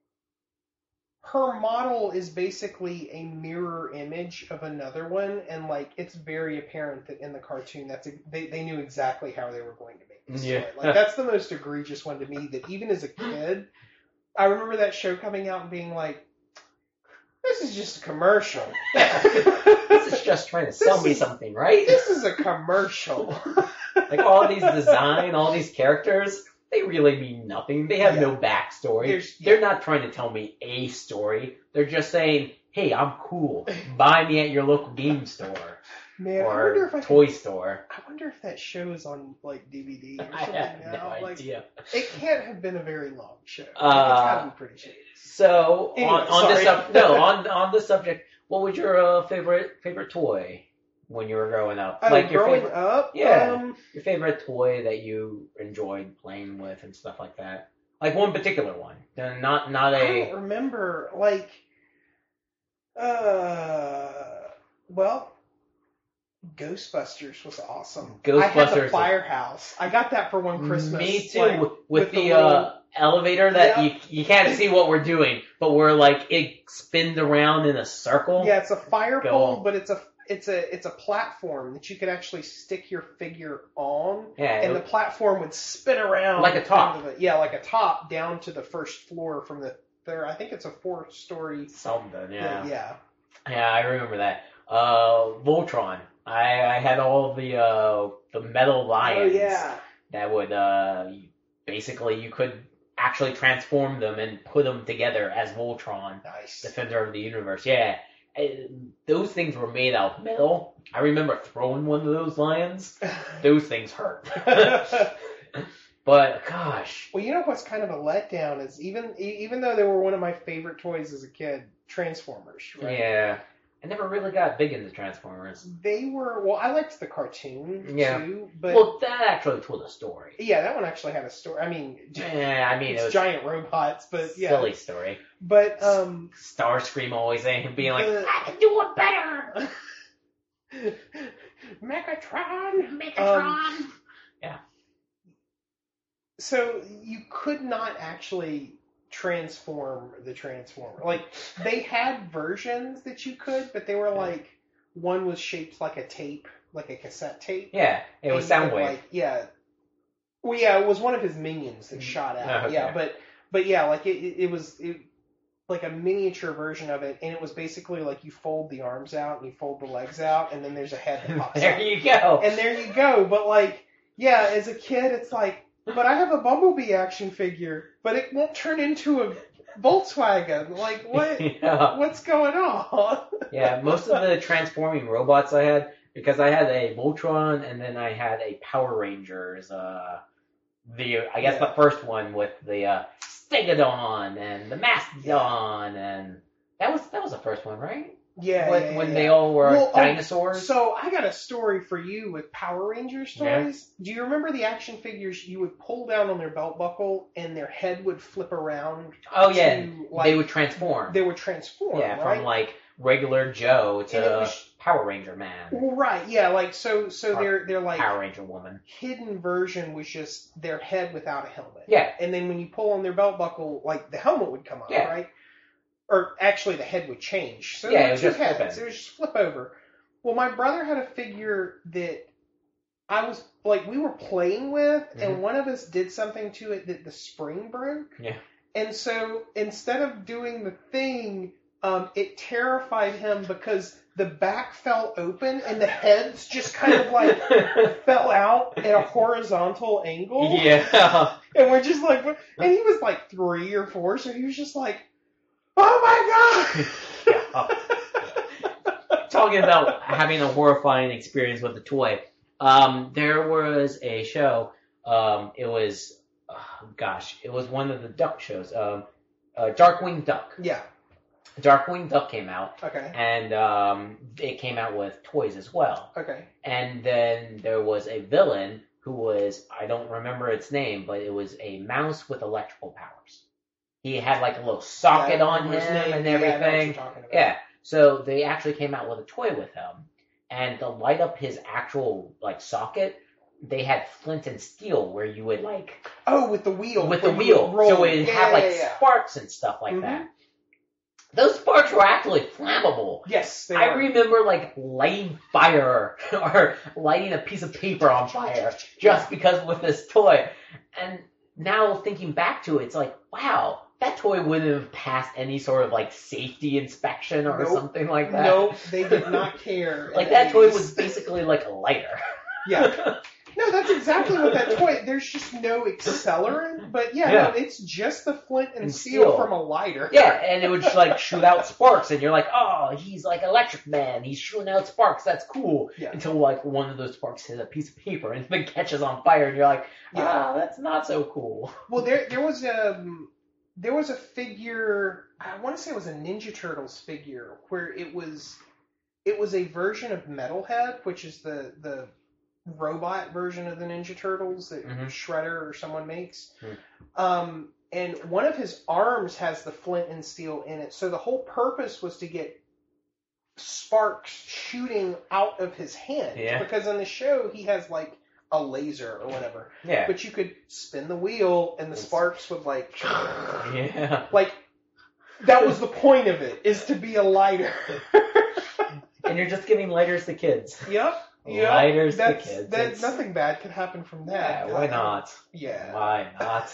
her model is basically a mirror image of another one, and like it's very apparent that in the cartoon that's a, they they knew exactly how they were going to make this Yeah. toy. Like that's the most egregious one to me. That even as a kid, I remember that show coming out and being like, "This is just a commercial. This is just trying to sell This me is- something, right? This is a commercial." Like all these design, all these characters, they really mean nothing. They have Yeah. no backstory. There's- They're not trying to tell me a story. They're just saying, hey, I'm cool. Buy me at your local game store Man, I wonder or if I toy could, store. I wonder if that show's on like D V D or I something have now. no Like, idea. it can't have been a very long show. Like, Uh, it's gotta be pretty short. So Anyway, on, on this sorry. sub- no on on this subject, what was your uh, favorite favorite toy when you were growing up? Oh, like your growing favorite up, Yeah. um, your favorite toy that you enjoyed playing with and stuff like that. Like one particular one, Uh, not not I a. don't remember. Like, uh, well, Ghostbusters was awesome. I had the Ghostbusters- firehouse. I got that for one Christmas. Me too. like, with, with the, the uh, little- elevator that Yeah. you you can't see what we're doing, but we're like it spins around in a circle. yeah, it's a fire Go pole, on. but it's a it's a it's a platform that you could actually stick your figure on. Yeah, And it- the platform would spin around Like a top. into the- yeah, like a top down to the first floor from the there. I think it's a four-story. something. Yeah. yeah. Yeah, I remember that. Uh, Voltron. I I had all the uh the metal lions. Oh yeah. That would uh basically you could actually transform them and put them together as Voltron, Nice. Defender of the Universe. Yeah. And those things were made out of metal. I remember throwing one of those lions. Those things hurt. But gosh. Well, you know what's kind of a letdown is even even though they were one of my favorite toys as a kid, Transformers, right? Yeah. I never really got big into Transformers. They were, well, I liked the cartoon, yeah. too, but... Well, that actually told a story. Yeah, that one actually had a story. I mean... Yeah, I mean, it's it was... giant robots, but yeah. Silly story. But, um... Starscream always saying, being like, the, I can do it better! Megatron! Megatron! Um, yeah. So, you could not actually... transform the Transformer. Like, they had versions that you could, but they were like, one was shaped like a tape, like a cassette tape. Yeah, it was Soundwave. Like, yeah. Well, yeah, it was one of his minions that shot out. Oh, okay. Yeah, but, but yeah, like, it, it, it was it, like a miniature version of it, and it was basically like you fold the arms out and you fold the legs out, and then there's a head that pops there out. you go. And there you go. But, like, yeah, as a kid, it's like, but I have a Bumblebee action figure, but it won't turn into a Volkswagen. Like, what? yeah. What's going on? yeah, most of the transforming robots I had, because I had a Voltron and then I had a Power Rangers. Uh, the I guess Yeah. the first one with the uh, Stegodon and the Mastodon, and that was that was the first one, right? Yeah, when, yeah, when yeah. they all were well, dinosaurs. Oh, so I got a story for you with Power Rangers toys. Yeah. Do you remember the action figures you would pull down on their belt buckle and their head would flip around? Oh yeah, to, like, they would transform. They would transform. Yeah, right? from like regular Joe to was, Power Ranger man. Right. Yeah. Like so. So or they're they're like Power Ranger woman. Hidden version was just their head without a helmet. Yeah. And then when you pull on their belt buckle, like the helmet would come off, yeah. right? Or actually, the head would change. So yeah, there it was two just heads. flipping. It was just flip over. Well, my brother had a figure that I was like, we were playing with, mm-hmm. and one of us did something to it that the spring broke. Yeah. And so instead of doing the thing, um, it terrified him because the back fell open and the heads just kind of like fell out at a horizontal angle. Yeah. And we're just like, and he was like three or four, so he was just like, oh my god! yeah. Talking about having a horrifying experience with a toy. Um, there was a show. Um, it was, oh, gosh, it was one of the duck shows. Um, uh, Darkwing Duck. Yeah. Darkwing Duck came out. Okay. And um, it came out with toys as well. Okay. And then there was a villain who was, I don't remember its name, but it was a mouse with electrical powers. He had like a little socket yeah, on him and everything. Yeah, yeah. So they actually came out with a toy with him. And to light up his actual like socket, they had flint and steel where you would like oh with the wheel with the wheel, so it would yeah, have like yeah, yeah. sparks and stuff like mm-hmm. that. Those sparks were actually flammable. Yes, they I were. remember like lighting fire or lighting a piece of paper on fire just because with this toy. And now thinking back to it, it's like, wow, that toy wouldn't have passed any sort of like safety inspection or nope. something like that. Nope, they did not care. Like that toy was basically like a lighter. Yeah. No, that's exactly what that toy. There's just no accelerant, but yeah, yeah. no, it's just the flint and, and steel, steel from a lighter. Yeah, and it would just, like shoot out sparks, and you're like, oh, he's like Electric Man. He's shooting out sparks. That's cool. Yeah. Until like one of those sparks hits a piece of paper and then catches on fire, and you're like, ah, yeah. that's not so cool. Well, there there was a there was a figure. I want to say it was a Ninja Turtles figure where it was it was a version of Metalhead, which is the the robot version of the Ninja Turtles that mm-hmm. Shredder or someone makes. Mm. Um, and one of his arms has the flint and steel in it. So the whole purpose was to get sparks shooting out of his hand. Yeah. Because in the show, he has like a laser or whatever. Yeah. But you could spin the wheel and the it's... sparks would like... yeah. Like, that was the point of it, is to be a lighter. And you're just giving lighters to kids. Yep. Yep, lighters that's, to kids. That, nothing bad could happen from that. Yeah, why not? Yeah. Why not?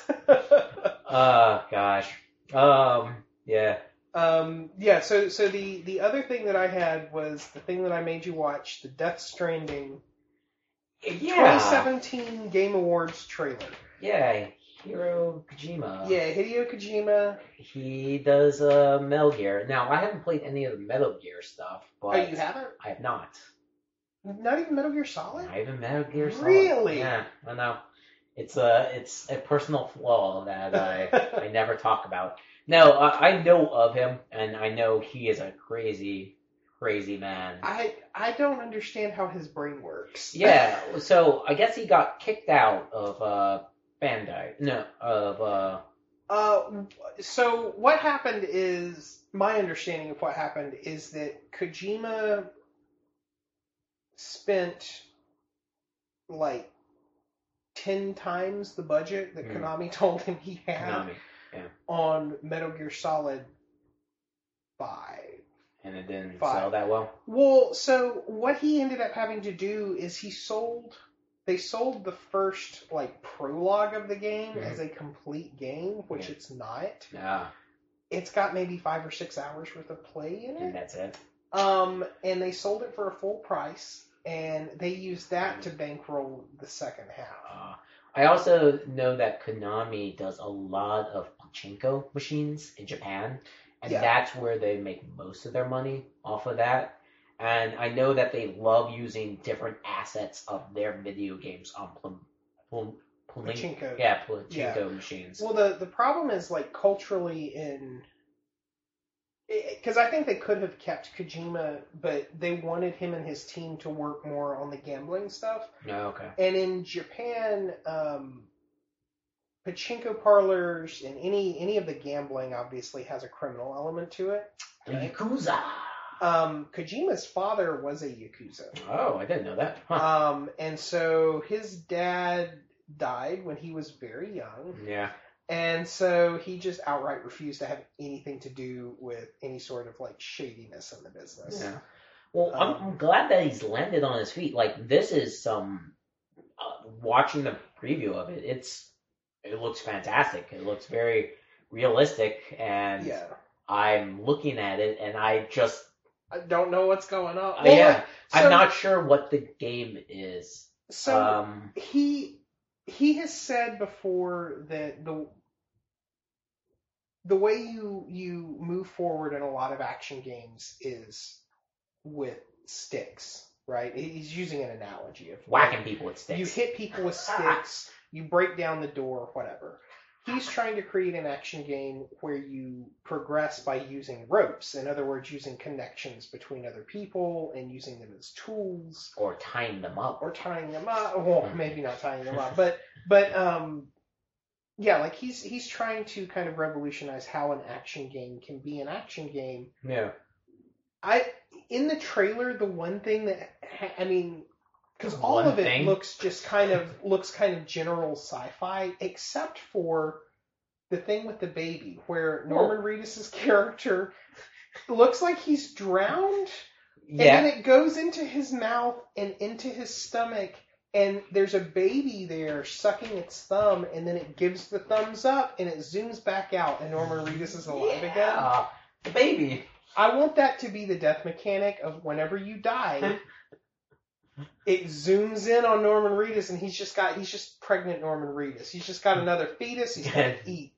Oh, gosh. Um, yeah. Um, yeah, so so the, the other thing that I had was the thing that I made you watch, the Death Stranding yeah. twenty seventeen Game Awards trailer. Yeah, Hiro Kojima. Yeah, Hideo Kojima. He does uh, Metal Gear. Now, I haven't played any of the Metal Gear stuff, but... Oh, you haven't? I have not. Not even Metal Gear Solid? Not even Metal Gear Solid. Really? Yeah, I know. It's a it's a personal flaw that I I never talk about. No, I, I know of him, and I know he is a crazy, crazy man. I I don't understand how his brain works. Yeah, so I guess he got kicked out of uh, Bandai. No, of uh. Uh, so what happened is, my understanding of what happened is that Kojima spent like ten times the budget that Mm. Konami told him he had Konami, yeah. on Metal Gear Solid five. And it didn't Five. sell that well? Well, so what he ended up having to do is he sold, they sold the first like prologue of the game Mhm. as a complete game, which Yeah. it's not. Yeah, It's got maybe five or six hours worth of play in and it. that's it. Um, and they sold it for a full price, and they used that to bankroll the second half. Uh, I also know that Konami does a lot of pachinko machines in Japan, and Yeah. that's where they make most of their money off of that. And I know that they love using different assets of their video games on pl- pl- pl- Pachinko. yeah, pachinko Yeah. machines. Well, the, the problem is, like, culturally in... Because I think they could have kept Kojima, but they wanted him and his team to work more on the gambling stuff. Oh, okay. And in Japan, um, pachinko parlors and any any of the gambling obviously has a criminal element to it. The Right? Yakuza. Um, Kojima's father was a Yakuza. Oh, I didn't know that. Huh. Um, and so his dad died when he was very young. Yeah. And so he just outright refused to have anything to do with any sort of like shadiness in the business. Yeah. Well, I'm, Um, I'm glad that he's landed on his feet. Like, this is some... Uh, watching the preview of it, it's it looks fantastic. It looks very realistic, and Yeah. I'm looking at it, and I just... I don't know what's going on. Uh, Well, yeah, like, so, I'm not sure what the game is. So um, he he has said before that the the way you you move forward in a lot of action games is with sticks, right? He's using an analogy of whacking people with sticks. you hit people with sticks, you break down the door, whatever. He's trying to create an action game where you progress by using ropes. In other words, using connections between other people and using them as tools. Or tying them up. Or tying them up. Well, maybe not tying them up. But, but um, yeah, like he's he's trying to kind of revolutionize how an action game can be an action game. Yeah. I in the trailer, the one thing that, ha- I mean... Because all One of it thing? looks just kind of looks kind of general sci-fi, except for the thing with the baby, where Norman Reedus' character looks like he's drowned, Yeah. and then it goes into his mouth and into his stomach, and there's a baby there sucking its thumb, and then it gives the thumbs up, and it zooms back out, and Norman Reedus is alive again. Yeah. The baby. I want that to be the death mechanic of whenever you die. It zooms in on Norman Reedus, and he's just got, he's just pregnant Norman Reedus. He's just got another fetus, he's got to eat.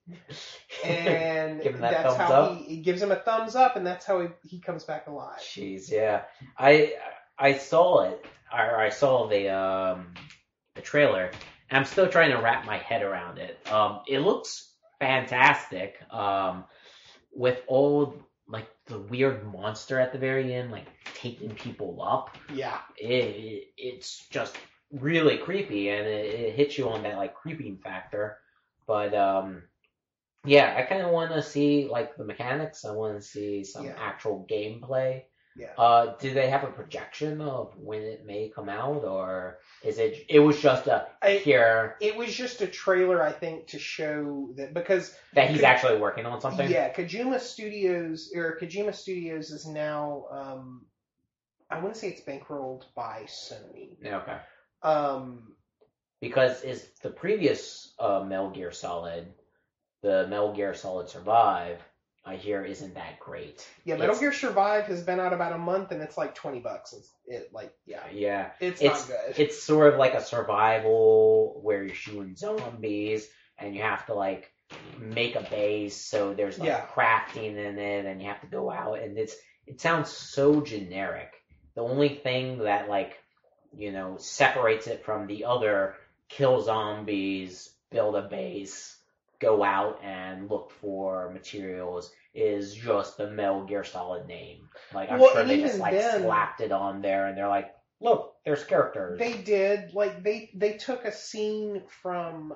And Give him that that's thumbs how up. he, he gives him a thumbs up, and that's how he, he comes back alive. Jeez, yeah. I I saw it, or I saw the um the trailer, and I'm still trying to wrap my head around it. Um, it looks fantastic. Um, with all like the weird monster at the very end, like taking people up. Yeah. It, it it's just really creepy, and it, it hits you on that like creeping factor. But um, yeah, I kind of want to see like the mechanics. I want to see some Yeah. actual gameplay. Yeah. Uh, do they have a projection of when it may come out, or is it? It was just a I- here It was just a trailer, I think, to show that, because that he's Ko- actually working on something. yeah, Kojima Studios or Kojima Studios is now, um, I want to say it's bankrolled by Sony. Yeah, okay. Um, Because is the previous uh, Metal Gear Solid, the Metal Gear Solid Survive, I hear isn't that great. yeah, Metal It's- Gear Survive has been out about a month, and it's like twenty bucks. It's, it like yeah, Yeah. it's, It's- not good. It's sort of like a survival where you're shooting zombies and you have to like make a base, so there's like Yeah. crafting in it, and you have to go out, and it's it sounds so generic. The only thing that like you know separates it from the other kill zombies, build a base, go out and look for materials is just the Metal Gear Solid name. Like, I'm Well, sure and they just even like then- slapped it on there and they're like, look, there's characters. They did. Like, they, they took a scene from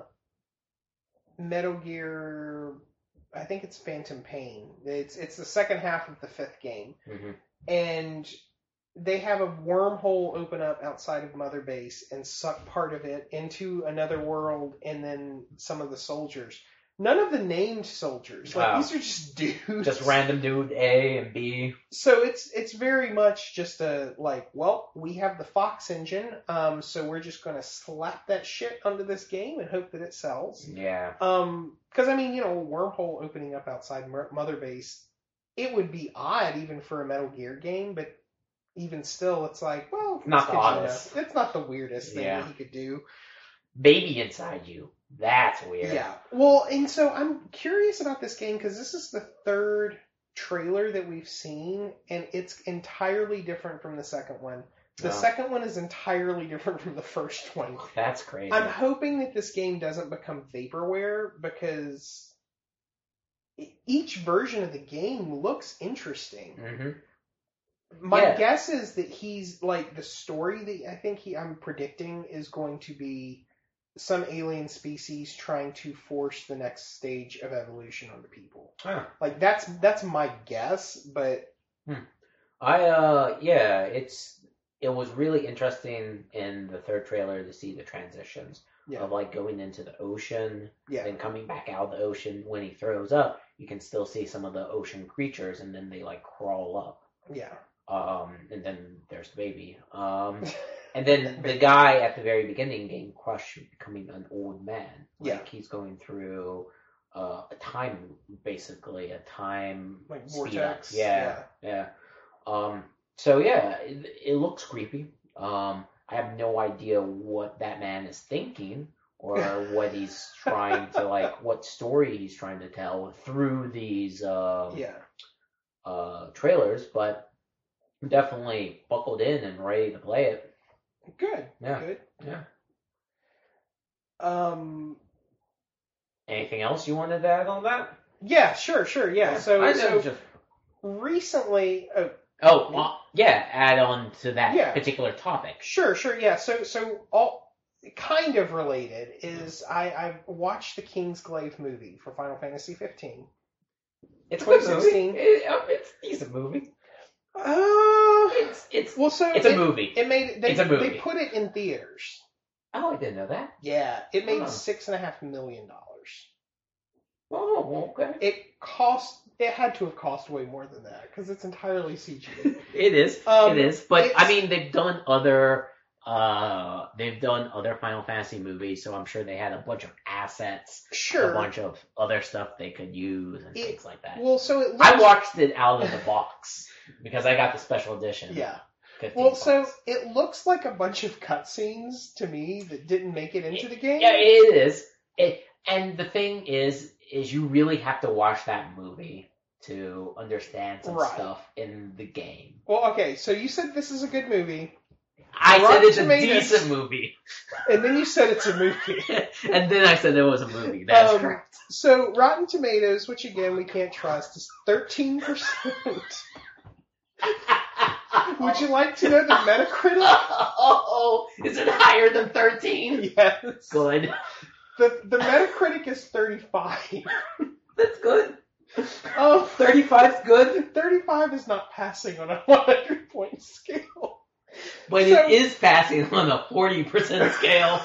Metal Gear, I think it's Phantom Pain. It's it's the second half of the fifth game. hmm And they have a wormhole open up outside of Mother Base and suck part of it into another world and then some of the soldiers. None of the named soldiers. Like, Wow. these are just dudes. Just random dude A and B. So it's it's very much just a, like, well, we have the Fox engine, um, so we're just going to slap that shit onto this game and hope that it sells. Yeah. Um, because, I mean, you know, wormhole opening up outside Mer- Mother Base, it would be odd even for a Metal Gear game, but even still, it's like, well, Not this the kid's oddest. enough. It's not the weirdest thing Yeah. that he could do. Baby inside you. That's weird. Yeah. Well, and so I'm curious about this game because this is the third trailer that we've seen, and it's entirely different from the second one. The Wow. second one is entirely different from the first one. That's crazy. I'm hoping that this game doesn't become vaporware because e- each version of the game looks interesting. hmm My Yeah. guess is that he's like the story that I think he I'm predicting is going to be some alien species trying to force the next stage of evolution onto people. Huh. Like that's that's my guess, but I uh yeah, it's it was really interesting in the third trailer to see the transitions yeah, of like going into the ocean, yeah, then coming back out of the ocean. When he throws up, you can still see some of the ocean creatures, and then they like crawl up. yeah. Um, and then there's the baby. Um, and then the guy at the very beginning getting crushed, becoming an old man. Like Yeah. he's going through uh, a time, basically a time Like speed up. vortex, Yeah, yeah. Um, so yeah, it, it looks creepy. Um, I have no idea what that man is thinking or what he's trying to like, what story he's trying to tell through these um, Yeah. uh, trailers, but I'm definitely buckled in and ready to play it. Good. Yeah. Good. Yeah. Um. Anything else you wanted to add on that? Yeah. Sure. Sure. Yeah. So I know so just- recently. Oh, oh, well, yeah, add on to that Yeah. particular topic. Sure, sure, yeah. So, so all kind of related is I I watched the Kingsglaive movie for Final Fantasy fifteen. It's a good twenty movie. sixteen. It- uh, it's a decent movie. Uh, It's it's well, so it's a it, movie. It made they It's a movie. they put it in theaters. Oh, I didn't know that. Yeah, it made Oh. six and a half million dollars. Oh, okay. It cost. It had to have cost way more than that because it's entirely C G. It is. Um, it is. But it's- I mean, they've done other. Uh, they've done other Final Fantasy movies, so I'm sure they had a bunch of assets, Sure. a bunch of other stuff they could use and It- things like that. Well, so it. I looks- watched it out of the box because I got the special edition. Yeah. fifteen Well, so bucks. it looks like a bunch of cutscenes to me that didn't make it into the game. Yeah, it is. It, and the thing is, is you really have to watch that movie to understand some Right. stuff in the game. Well, okay, so you said this is a good movie, I Rotten said it's Tomatoes. a decent movie, and then you said it's a movie. and then I said it was a movie. That's Um, correct. So Rotten Tomatoes, which again we can't trust, is thirteen percent. Would you like to know the Metacritic? Oh, is it higher than thirteen? Yes. Good. The the Metacritic is thirty-five. That's good. Oh, thirty-five's good, thirty-five is not passing on a one hundred point scale. but So- it is passing on a forty percent scale.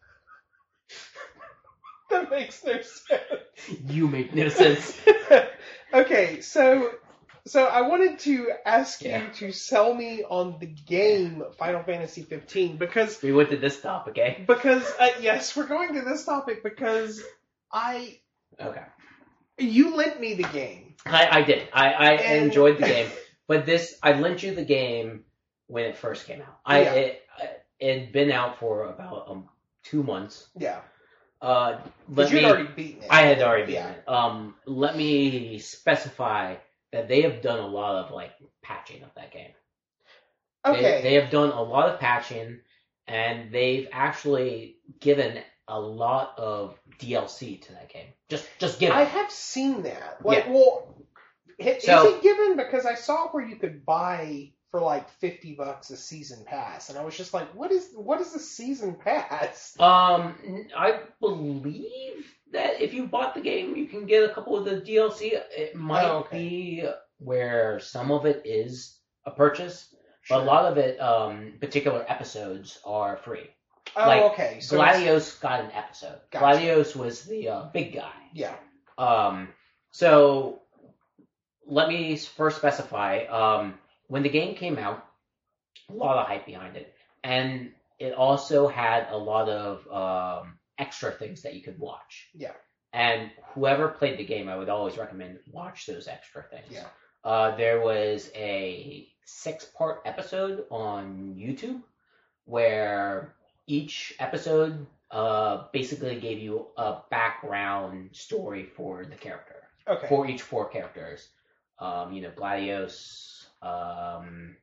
That makes no sense. You make no sense. Okay, so so I wanted to ask Yeah. you to sell me on the game Final Fantasy fifteen because We went to this topic, eh? because uh, yes, we're going to this topic because I Okay. you lent me the game. I, I did. I, I And- enjoyed the game, but this I lent you the game when it first came out. I Yeah. it it had been out for about um, two months. Yeah, Uh, but let you'd me. already beaten it. I had already beaten Yeah. it. Um, let me specify that they have done a lot of like patching of that game. Okay. They, they have done a lot of patching, and they've actually given a lot of D L C to that game. Just, just given. I have seen that. Like, Yeah. well, is So- it given? Because I saw where you could buy for like fifty bucks a season pass, and I was just like, what is what is a season pass? Um, I believe that if you bought the game, you can get a couple of the D L C. It might Oh, okay. be where some of it is a purchase, Sure. but a lot of it, um, particular episodes are free. Oh, like, okay. So it's- Gladios got an episode. Gotcha. Gladios was the uh, big guy. yeah. Um, so let me first specify. Um, when the game came out, a lot of hype behind it, and it also had a lot of um, extra things that you could watch. Yeah. And whoever played the game, I would always recommend watch those extra things. Yeah. Uh, there was a six-part episode on YouTube where each episode uh, basically gave you a background story for the character, Okay. for each four characters. Um, you know, Gladios, um,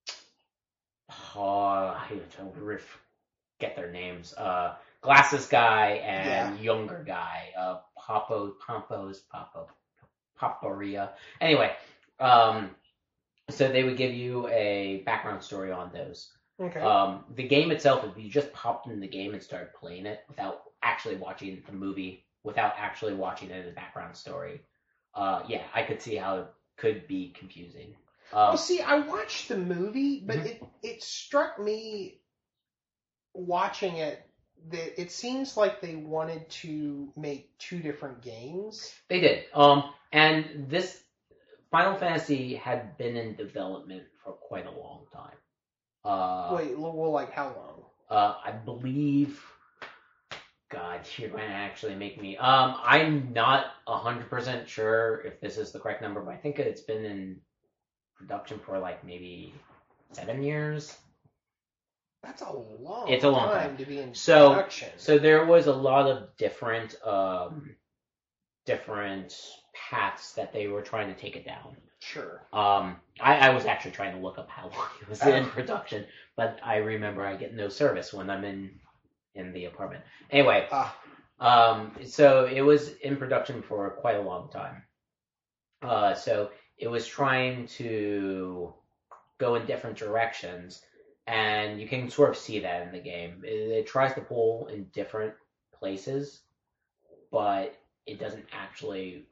oh, I don't ref- get their names. Uh, Glasses guy and younger guy. Uh, Papo, Pampos, Papo, Paparia. Anyway, um, so they would give you a background story on those. Okay. Um, the game itself, if you just popped in the game and started playing it without actually watching the movie, without actually watching it as a background story, uh, yeah, I could see how it could be confusing. Um, Well, see, I watched the movie, but Mhm. it it struck me watching it that it seems like they wanted to make two different games. They did. Um, and this Final Fantasy had been in development for quite a long time. Uh, Wait, well, like how long? uh, I believe. God, you're going to actually make me. Um, I'm not a hundred percent sure if this is the correct number, but I think it's been in production for like maybe seven years. That's a long. It's a long time, time. to be in So- production. So there was a lot of different, um, different paths that they were trying to take it down. Sure. Um, I, I was actually trying to look up how long it was in Oh. production, but I remember I get no service when I'm in in the apartment. Anyway, Ah, um, so it was in production for quite a long time. Uh, so it was trying to go in different directions, and you can sort of see that in the game. It, it tries to pull in different places, but it doesn't actually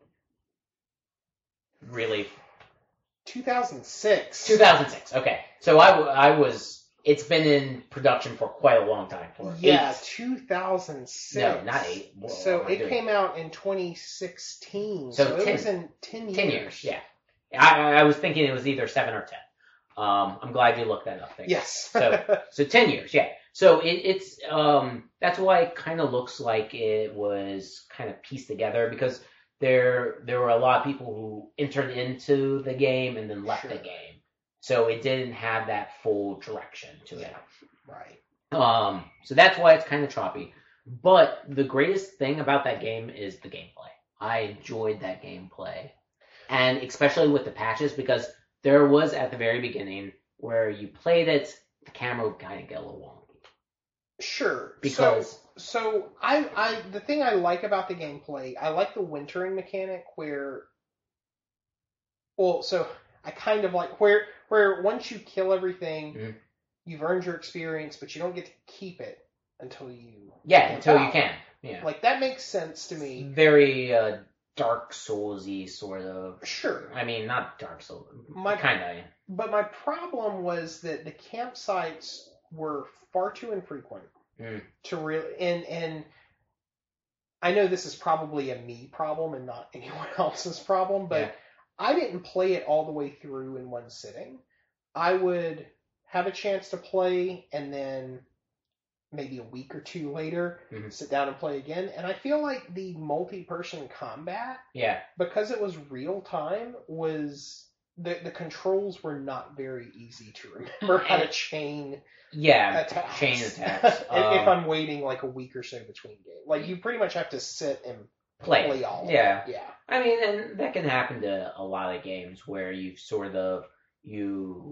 really two thousand six. two thousand six. Okay, so I, w- I was. It's been in production for quite a long time. For Yeah, eight. two thousand six. No, not eight. Whoa, So what am I it doing? came out in twenty sixteen. So So, it ten. was in ten years. Ten years. Yeah, I, I was thinking it was either seven or ten. Um, I'm glad you looked that up. Thank you. Yes. So- So ten years. Yeah. So it, it's um that's why it kind of looks like it was kind of pieced together, because there there were a lot of people who entered into the game and then left the Sure. game. So it didn't have that full direction to it. Right. Um, so that's why it's kind of choppy. But the greatest thing about that game is the gameplay. I enjoyed that gameplay. And especially with the patches, because there was at the very beginning where you played it, the camera would kind of get a little wonky. Sure. Because- so, so I, I, the thing I like about the gameplay, I like the wintering mechanic where, well, so I kind of like where, where once you kill everything, Mhm. you've earned your experience, but you don't get to keep it until you. Yeah, camp until you out. can. Yeah. Like that makes sense to me. Very uh, Dark Souls-y sort of. Sure. I mean, not Dark Souls. My- Kind of. But my problem was that the campsites were far too infrequent Mm. to really, and and I know this is probably a me problem and not anyone else's problem, but Yeah. I didn't play it all the way through in one sitting. I would have a chance to play, and then maybe a week or two later, Mhm. sit down and play again. And I feel like the multi-person combat, Yeah. because it was real time, was the the controls were not very easy to remember how to chain Yeah. attacks. Chain attacks. if, Um, if I'm waiting like a week or so between games, like you pretty much have to sit and play. play all. of Yeah. it. Yeah. I mean, and that can happen to a lot of games where you sort of you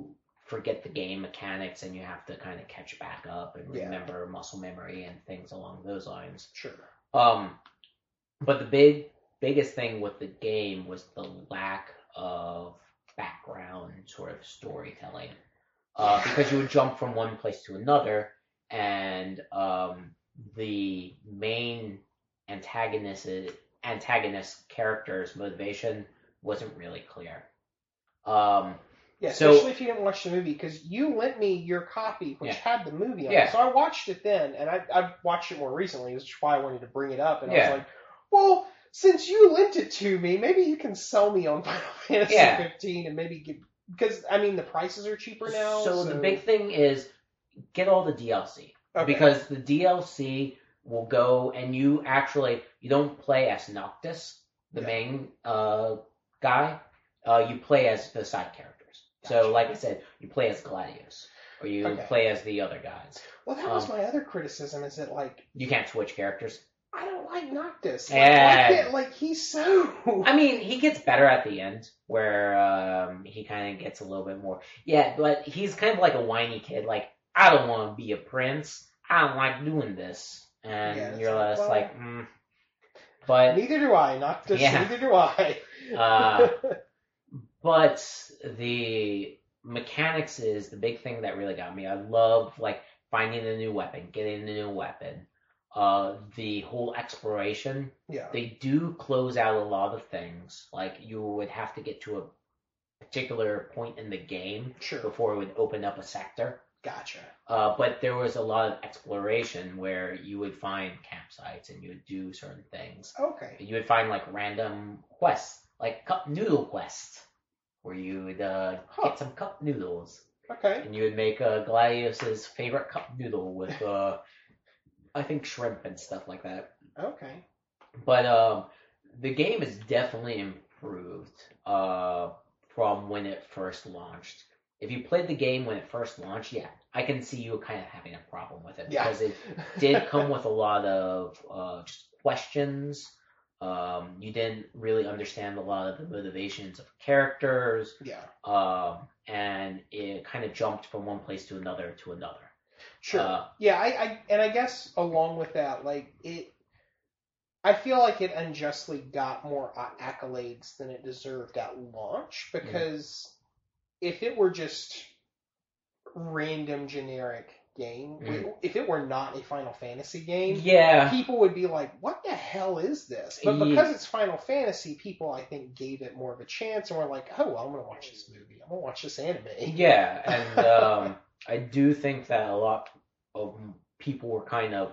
forget the game mechanics and you have to kind of catch back up and Yeah. remember muscle memory and things along those lines. Sure. Um, but the big biggest thing with the game was the lack of background sort of storytelling, uh, because you would jump from one place to another, and um, the main antagonist antagonist character's motivation wasn't really clear. Um, Yeah, so- especially if you didn't watch the movie, because you lent me your copy, which Yeah. had the movie on Yeah. it. So I watched it then, and I I watched it more recently, which is why I wanted to bring it up. And I Yeah. was like, well, since you lent it to me, maybe you can sell me on Final Fantasy Yeah. fifteen and maybe get, because I mean the prices are cheaper now. So, So, the big thing is get all the D L C, Okay. because the D L C will go and you actually you don't play as Noctis, the Yeah. main uh, guy. Uh, you play as the side characters. Gotcha. So, like I said, you play as Gladius, or you Okay. play as the other guys. well, that was um, my other criticism, is that like You can't switch characters. I don't like Noctis. Like, Yeah. why can't- like he's so. I mean, he gets better at the end, where um, he kind of gets a little bit more. Yeah, but he's kind of like a whiny kid. Like, I don't want to be a prince. I don't like doing this. And Yeah, that's you're like, just well- like, mm. But Neither do I. Noctis. Yeah. Neither do I. uh, but the mechanics is the big thing that really got me. I love like finding a new weapon, getting a new weapon. Uh, the whole exploration. yeah. They do close out a lot of things. Like, you would have to get to a particular point in the game Sure. before it would open up a sector. Gotcha. Uh, but there was a lot of exploration where you would find campsites and you would do certain things. Okay. You would find like random quests, like cup noodle quests, where you would uh, Huh. get some cup noodles, Okay. and you would make uh, Gladius's favorite cup noodle with, uh, I think, shrimp and stuff like that. Okay. But um, the game is definitely improved uh, from when it first launched. If you played the game when it first launched, yeah, I can see you kind of having a problem with it, Yeah. because it did come with a lot of uh, just questions. Um, you didn't really understand a lot of the motivations of characters, Yeah. um, and it kind of jumped from one place to another to another. Sure. Uh, yeah, I, I and I guess along with that, like it, I feel like it unjustly got more a- accolades than it deserved at launch, because if it were just random generic game, Mm. if it were not a Final Fantasy game, yeah, people would be like, "What the hell is this?" But Ye- because it's Final Fantasy, people I think gave it more of a chance and were like, "Oh, well, I'm gonna watch this movie. I'm gonna watch this anime." yeah, and um, I do think that a lot of people were kind of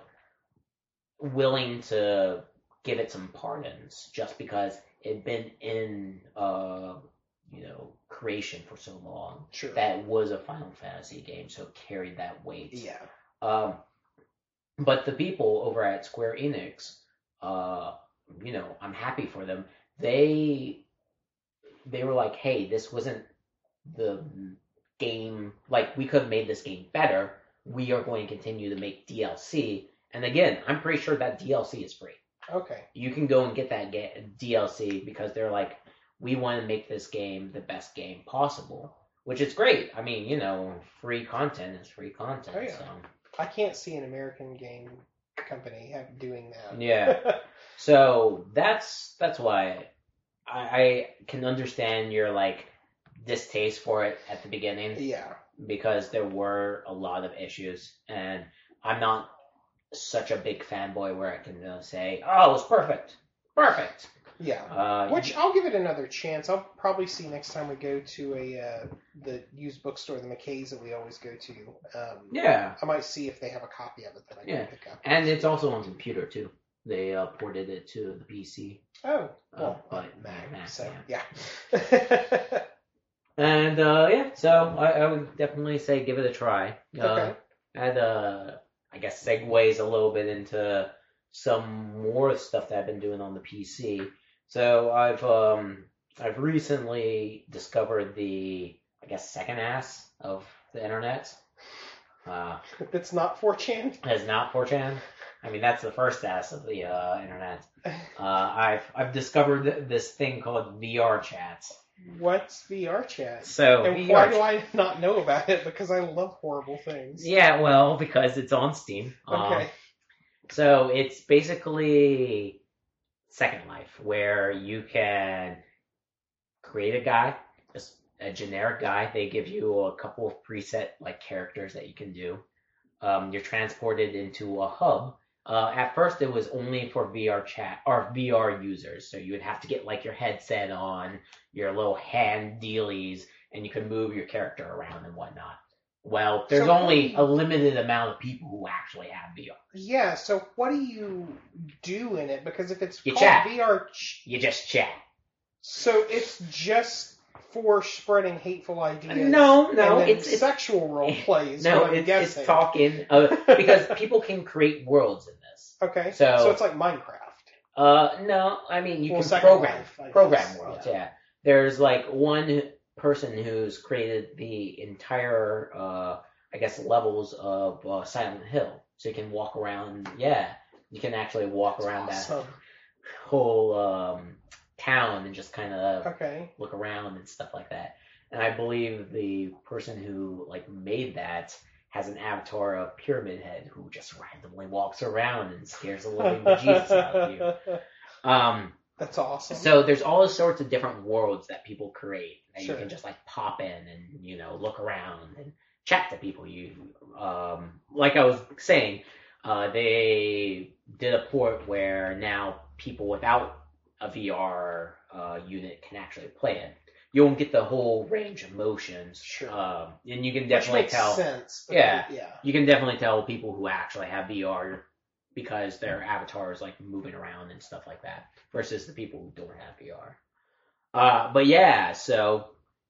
willing to give it some pardons just because it'd been in, uh, you know, creation for so long. Sure. That it was a Final Fantasy game, so it carried that weight. Yeah. Um, but the people over at Square Enix, uh, you know, I'm happy for them. They they were like, hey, this wasn't the game. Like, we could have made this game better. We are going to continue to make D L C. And again, I'm pretty sure that D L C is free. Okay. You can go and get that ga- D L C because they're like, we want to make this game the best game possible, which is great. I mean, you know, free content is free content. Oh, yeah. So. I can't see an American game company have, doing that. Yeah. So that's that's why I, I can understand your like distaste for it at the beginning, yeah. because there were a lot of issues, and I'm not such a big fanboy where I can uh, say, "Oh, it's perfect, perfect." Yeah. Uh, Which I'll give it another chance. I'll probably see next time we go to a uh, the used bookstore, the McKay's that we always go to. Um, yeah, I might see if they have a copy of it that I can Yeah. pick up. and it's also on computer too. They uh, ported it to the P C. Oh, well, Uh, uh, but Mac, Mac, so yeah. yeah. And uh, yeah, so I, I would definitely say give it a try. Uh, Okay. And uh, I guess segues a little bit into some more stuff that I've been doing on the P C. So I've um I've recently discovered the I guess second ass of the internet. Uh, It's not four chan. it's not four chan. I mean, that's the first ass of the uh, internet. Uh, I've I've discovered this thing called V R chats. What's V R chat? So and V R why do I not know about it? Because I love horrible things. Yeah, well, because it's on Steam. Okay. Um, so it's basically Second Life, where you can create a guy, just a generic guy. They give you a couple of preset like characters that you can do. Um, you're transported into a hub. Uh, at first, it was only for V R chat or V R users, so you would have to get like your headset on, your little hand dealies, and you could move your character around and whatnot. Well, there's So what only do you- a limited amount of people who actually have V R. Yeah, so what do you do in it? Because if it's You called chat. V R, ch- You just chat. so it's just for spreading hateful ideas. No, no, and then it's- it's- sexual role plays. No, what I'm it's, guessing. it's talking uh, because people can create worlds in this. Okay, So- so it's like Minecraft. Uh, no, I mean you Well, can Second program Life, I guess, program worlds. yeah. Yeah. There's like one person who's created the entire, uh, I guess, levels of uh, Silent Hill, so you can walk around. Yeah, you can actually walk around that Awesome. whole um, town and just kind of Okay. look around and stuff like that. And I believe the person who like made that has an avatar of Pyramid Head who just randomly walks around and scares the living bejesus out of you. Um, That's awesome. so there's all sorts of different worlds that people create that Sure. you can just like pop in and you know look around and chat to people. You um, like I was saying, uh, they did a port where now people without a V R uh, unit can actually play it. You won't get the whole range of motions, Sure. um, and you can Which definitely makes tell. sense. but Yeah. Yeah. You can definitely tell people who actually have V R because their avatar is like moving around and stuff like that versus the people who don't have V R. Uh, but yeah, so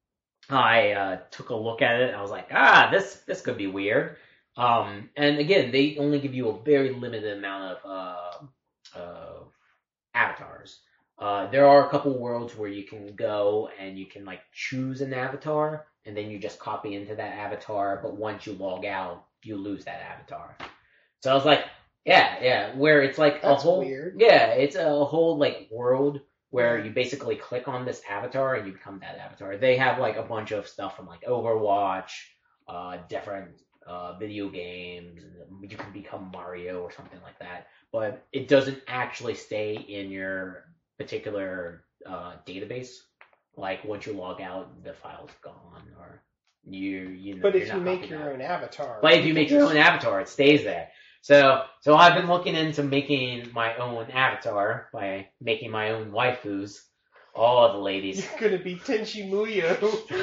I uh, took a look at it. And I was like, ah, this this could be weird. Um, and again, they only give you a very limited amount of uh, uh, avatars. Uh, there are a couple worlds where you can go and you can like choose an avatar, and then you just copy into that avatar. But once you log out, you lose that avatar. So I was like, yeah, yeah, where it's like That's a whole, weird. yeah, it's a whole like world where you basically click on this avatar and you become that avatar. They have like a bunch of stuff from like Overwatch, uh, different uh, video games, and you can become Mario or something like that. But it doesn't actually stay in your particular uh, database. Like once you log out, the file's gone, or you you know. But you're if not you make copied your out. own avatar. But if you make your own avatar, it stays there. So, so I've been looking into making my own avatar by making my own waifus. All the ladies. You're gonna be Tenchi Muyo.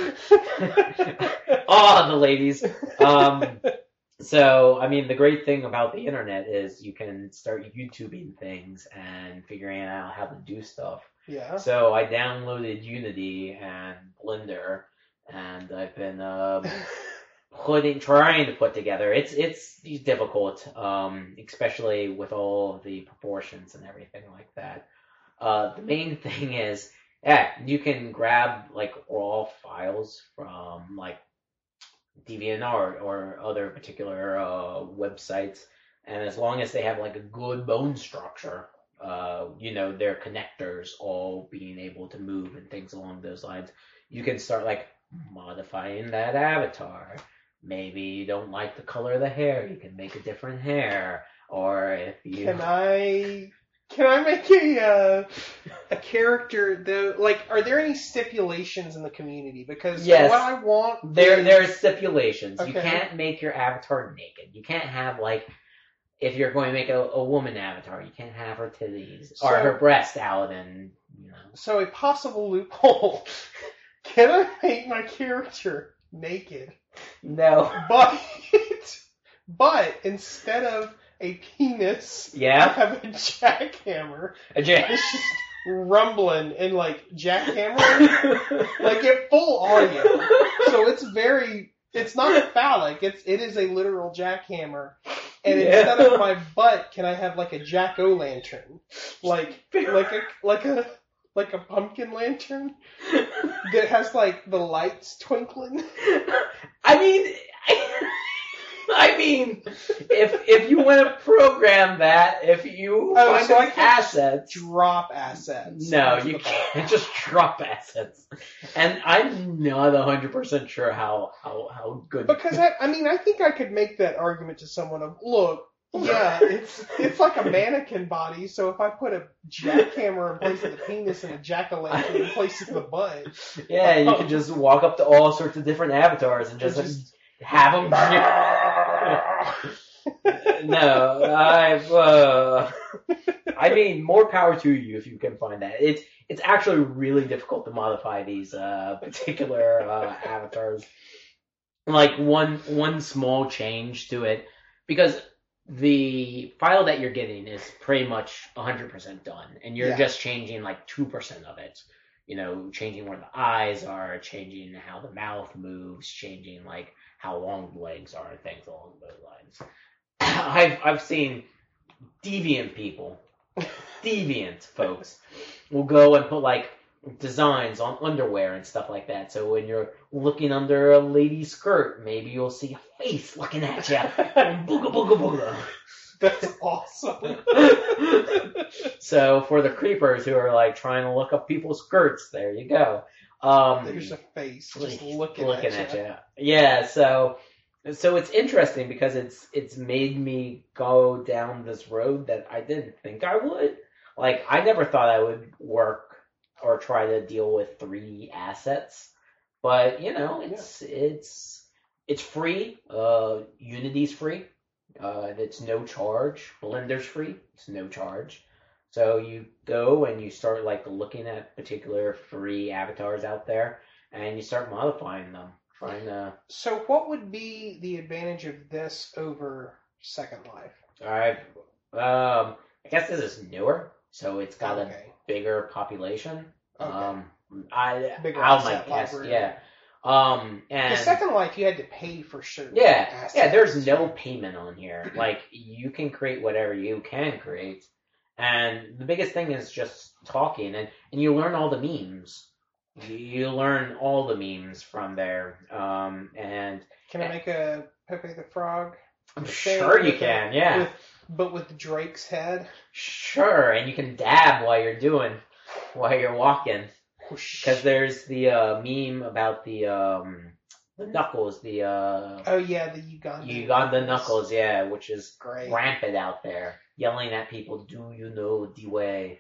All the ladies. Um, so, I mean, the great thing about the internet is you can start YouTubing things and figuring out how to do stuff. Yeah. So I downloaded Unity and Blender, and I've been um, putting, trying to put together. It's it's difficult, um, especially with all of the proportions and everything like that. Uh, the main thing is, yeah, you can grab like raw files from like DeviantArt or other particular uh, websites, and as long as they have like a good bone structure, uh, you know, their connectors all being able to move and things along those lines, you can start like modifying that avatar. Maybe you don't like the color of the hair, you can make a different hair, or if you Can I can I make a uh, a character though? Like, are there any stipulations in the community? Because Yes. what I want There, is- there are stipulations. You Okay. can't make your avatar naked. You can't have like, if you're going to make a, a woman avatar, you can't have her titties or So- her breast out, and you know. So a possible loophole. Can I make my character naked? No. But but instead of a penis, I Yeah. have a jackhammer. A j- It's just rumbling and like jackhammer, like at full audio. So it's very, it's not phallic. It's it is a literal jackhammer. And Yeah. instead of my butt, can I have like a jack o' lantern, like like a like a like a pumpkin lantern that has like the lights twinkling. I mean, I mean, if if you want to program that, if you Oh, find so I those can't assets, drop assets. no, onto you the ball. can't just drop assets. And I'm not one hundred percent sure how, how, how good... Because, I, I mean, I think I could make that argument to someone of, look, yeah, it's it's like a mannequin body, so if I put a jackhammer in place of the penis and a jack-o'-lantern in place of the butt... Yeah, you can just walk up to all sorts of different avatars and just, just have them... No, I've... Uh... I mean, more power to you if you can find that. It's it's actually really difficult to modify these uh, particular uh, avatars. Like one one small change to it, because the file that you're getting is pretty much one hundred percent done, and you're Yeah. just changing like two percent of it. You know, changing where the eyes are, changing how the mouth moves, changing like how long the legs are, things along those lines. I've I've seen deviant people, deviant folks, will go and put like designs on underwear and stuff like that. So when you're looking under a lady's skirt, maybe you'll see a face looking at you. Booga booga booga. That's awesome. So for the creepers who are like trying to look up people's skirts, there you go. Um, There's a face just looking, looking, looking at, at you. you. Yeah, so so it's interesting because it's it's made me go down this road that I didn't think I would. Like I never thought I would work or try to deal with three assets, but you know it's yeah. it's it's free. Uh, Unity's free. Uh, it's no charge. Blender's free. It's no charge. So you go and you start like looking at particular free avatars out there, and you start modifying them. Trying to. So what would be the advantage of this over Second Life? Alright. Um, I guess this is newer, so it's got okay. a bigger population. Okay. Um, I bigger I'll asset my guess, library. yeah. Um, and the Second Life you had to pay for certain yeah, assets. yeah. There's no payment on here. Like you can create whatever you can create, and the biggest thing is just talking, and and you learn all the memes. You learn all the memes from there. Um, and can I make a Pepe the Frog? I'm sure you can. The, yeah. With, but with Drake's head. Sure, and you can dab while you're doing, while you're walking. Because there's the uh, meme about the um, the knuckles, the uh, oh yeah, the Uganda Uganda knuckles, yeah, which is great. Rampant out there, yelling at people, "Do you know the way?"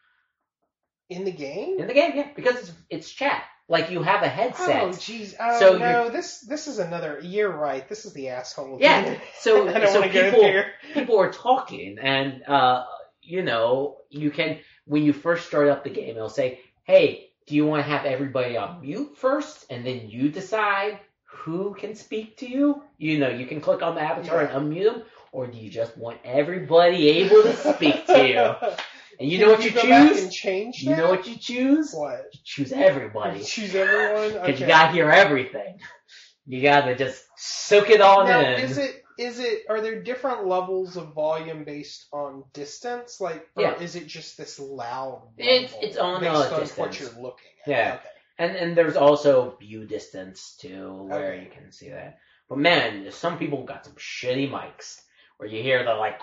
In the game? In the game, yeah, because it's it's chat. Like you have a headset. Oh jeez, oh so no, this this is another. You're right. This is the asshole. Yeah. So I don't so want to people go there. people are talking, and uh, you know, you can when you first start up the game, it'll say, "Hey, do you want to have everybody on mute first, and then you decide who can speak to you? You know, you can click on the avatar Yeah. and unmute them, or do you just want everybody able to speak to you?" And you know what you, you go back choose? and change You that? know what you choose? What? You choose everybody. Choose everyone? Because Okay. you gotta hear everything. You gotta just soak it all Now, in. is it is it are there different levels of volume based on distance? Like, or Yeah. is it just this loud? It's- rumble it's on, based uh, on distance. what you're looking at. Yeah. Okay. And and there's also view distance too, where Okay. you can see that. But man, some people got some shitty mics where you hear the like,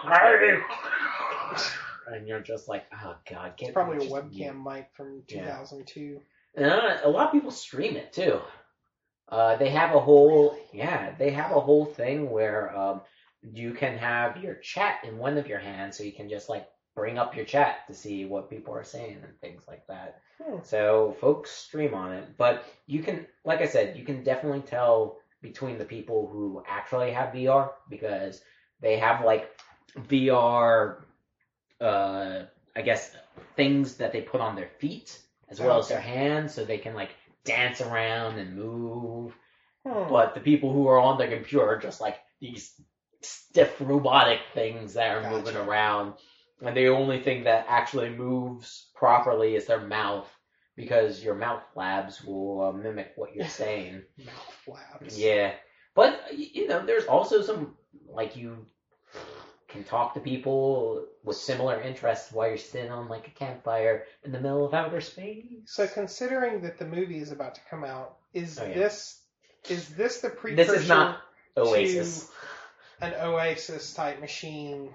and you're just like, oh god, get It's probably a just webcam mute. mic from two Yeah. thousand two. And uh, a lot of people stream it too. Uh, they have a whole, yeah, they have a whole thing where um, you can have your chat in one of your hands, so you can just like bring up your chat to see what people are saying and things like that. Hmm. So folks stream on it, but you can, like I said, you can definitely tell between the people who actually have V R because they have like V R, uh, I guess things that they put on their feet as well Oh, as their okay. hands, so they can like dance around and move. Hmm. But the people who are on the computer are just like these stiff robotic things that are Gotcha. moving around. And the only thing that actually moves properly is their mouth, because your mouth flaps will uh, mimic what you're saying. Mouth flaps. Yeah. But, y- you know, there's also some, like, you can talk to people with similar interests while you're sitting on, like, a campfire in the middle of outer space. So considering that the movie is about to come out, is Oh, yeah. this is this the precursor? This is not... Oasis. to an Oasis type machine.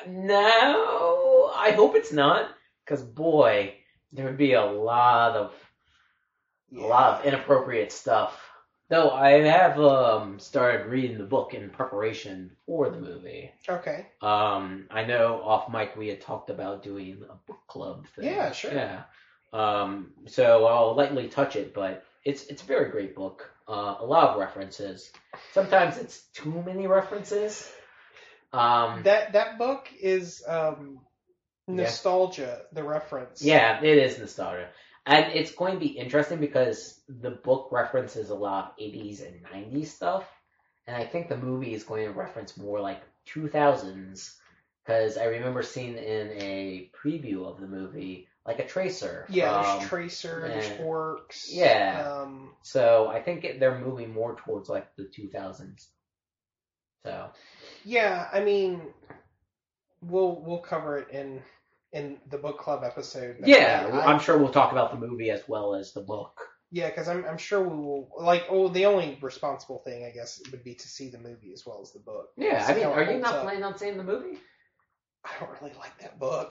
No, I hope it's not, because boy, there would be a lot of Yeah. a lot of inappropriate stuff. Though I have um started reading the book in preparation for the movie. Okay. Um, I know off mic we had talked about doing a book club thing. Yeah, sure. Yeah. Um, so I'll lightly touch it, but it's it's a very great book. Uh, a lot of references. Sometimes it's too many references. Um, That that book is um, nostalgia. The reference. yeah, it is nostalgia. And it's going to be interesting because the book references a lot of eighties and nineties stuff. And I think the movie is going to reference more like two thousands. Because I remember seeing in a preview of the movie, like a tracer. Yeah, from, there's Tracer, there's and- Forks. Yeah. Um, So I think it, they're moving more towards like the two thousands. So. yeah, I mean, we'll we'll cover it in in the book club episode. Yeah, I, I'm sure we'll talk about the movie as well as the book. Yeah, because I'm I'm sure we will like. Oh, the only responsible thing I guess would be to see the movie as well as the book. Yeah, See I mean, how it are you holds not up. planning on seeing the movie? I don't really like that book.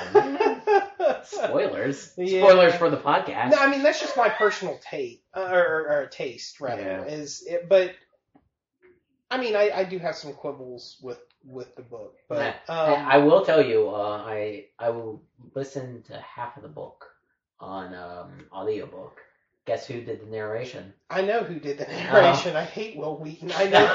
Oh, Spoilers. Yeah. Spoilers for the podcast. No, I mean that's just my personal taste, uh, or, or, or taste rather. Yeah. Is it, but I mean I, I do have some quibbles with, with the book, but Yeah. um, I, I will tell you, uh, I I will listen to half of the book on um, audiobook. Guess who did the narration? I know who did the Oh. narration. I hate Will Wheaton. I know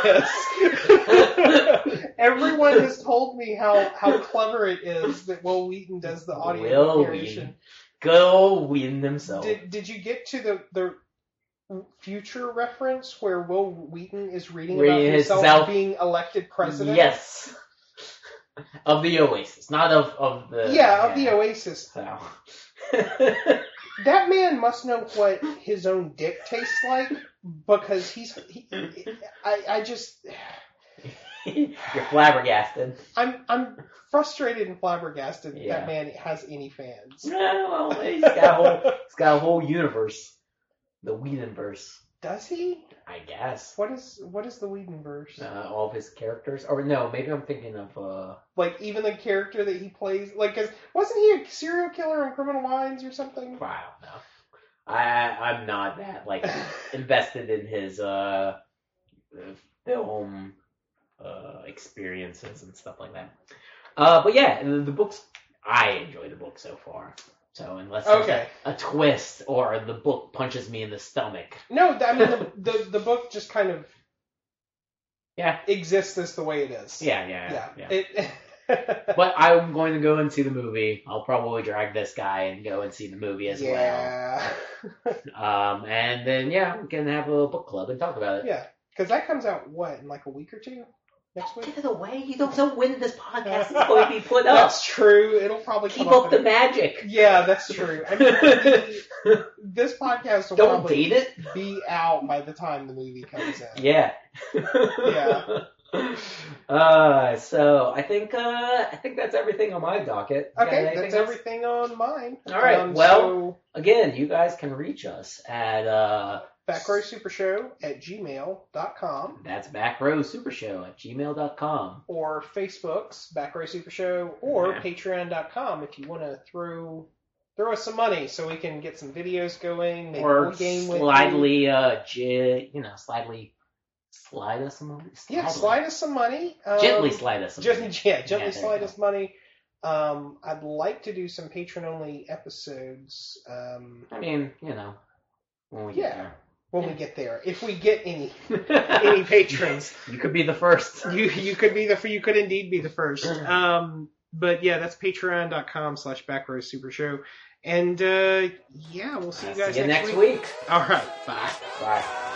this. Everyone has told me how, how clever it is that Will Wheaton does the audio Will narration. Wheaton. Go Wheaton himself. Did Did you get to the the future reference where Will Wheaton is reading Reading about himself himself. being elected president? Yes. Of the Oasis, not of, of the... Yeah, of the Oasis. So. That man must know what his own dick tastes like because he's. He, I I just. You're flabbergasted. I'm I'm frustrated and flabbergasted that Yeah. that man has any fans. No, well, he's got a whole, he's got a whole universe. The Whedonverse, Does he? I guess. What is what is the Whedonverse? Uh, all of his characters. Or no, maybe I'm thinking of... Uh, Like even the character that he plays, like, cause wasn't he a serial killer on Criminal Minds or something? wow, no. I, I'm not that, like, invested in his uh, film uh, experiences and stuff like that. Uh, but yeah, the, the books... I enjoy the book so far. So unless there's Okay. a, a twist or the book punches me in the stomach. No, I mean the, the the book just kind of Yeah. exists as the way it is. Yeah, yeah, Yeah. yeah. It, But I'm going to go and see the movie. I'll probably drag this guy and go and see the movie as yeah. well. Um, and then, yeah, we can have a book club and talk about it. Yeah, because that comes out what in like a week or two next week. Get it away. You don't know when this podcast is going to be put up. That's true. It'll probably Keep come up the in- magic. Yeah, that's true. I mean, the- this podcast will Don't probably date it. be out by the time the movie comes out. Yeah. Yeah. Uh, so I think uh, I think that's everything on my docket. You got Okay, anything that's else? everything on mine. All right, Um, well- so Again, you guys can reach us at uh, backrowsupershow at gmail dot com that's backrowsupershow at gmail dot com. or Facebook's Backrow Super Show or Yeah. patreon dot com if you want to throw throw us some money so we can get some videos going, maybe Or we'll game with you. slightly, uh, j- you know, slightly slide us some money. Yeah, Slightly. slide us some money. Um, Gently slide us some money. Just, yeah, gently Yeah, there slide you us money. Um, I'd like to do some patron-only episodes um, I mean, you know, when we Yeah. when we Yeah. get there. If we get any get there. any patrons, You could be the first. you you could be the you could indeed be the first. Um, but yeah, that's patreon dot com slash backrow super show. And uh, yeah, we'll see you guys See you next, next week. week. All right, bye. Bye.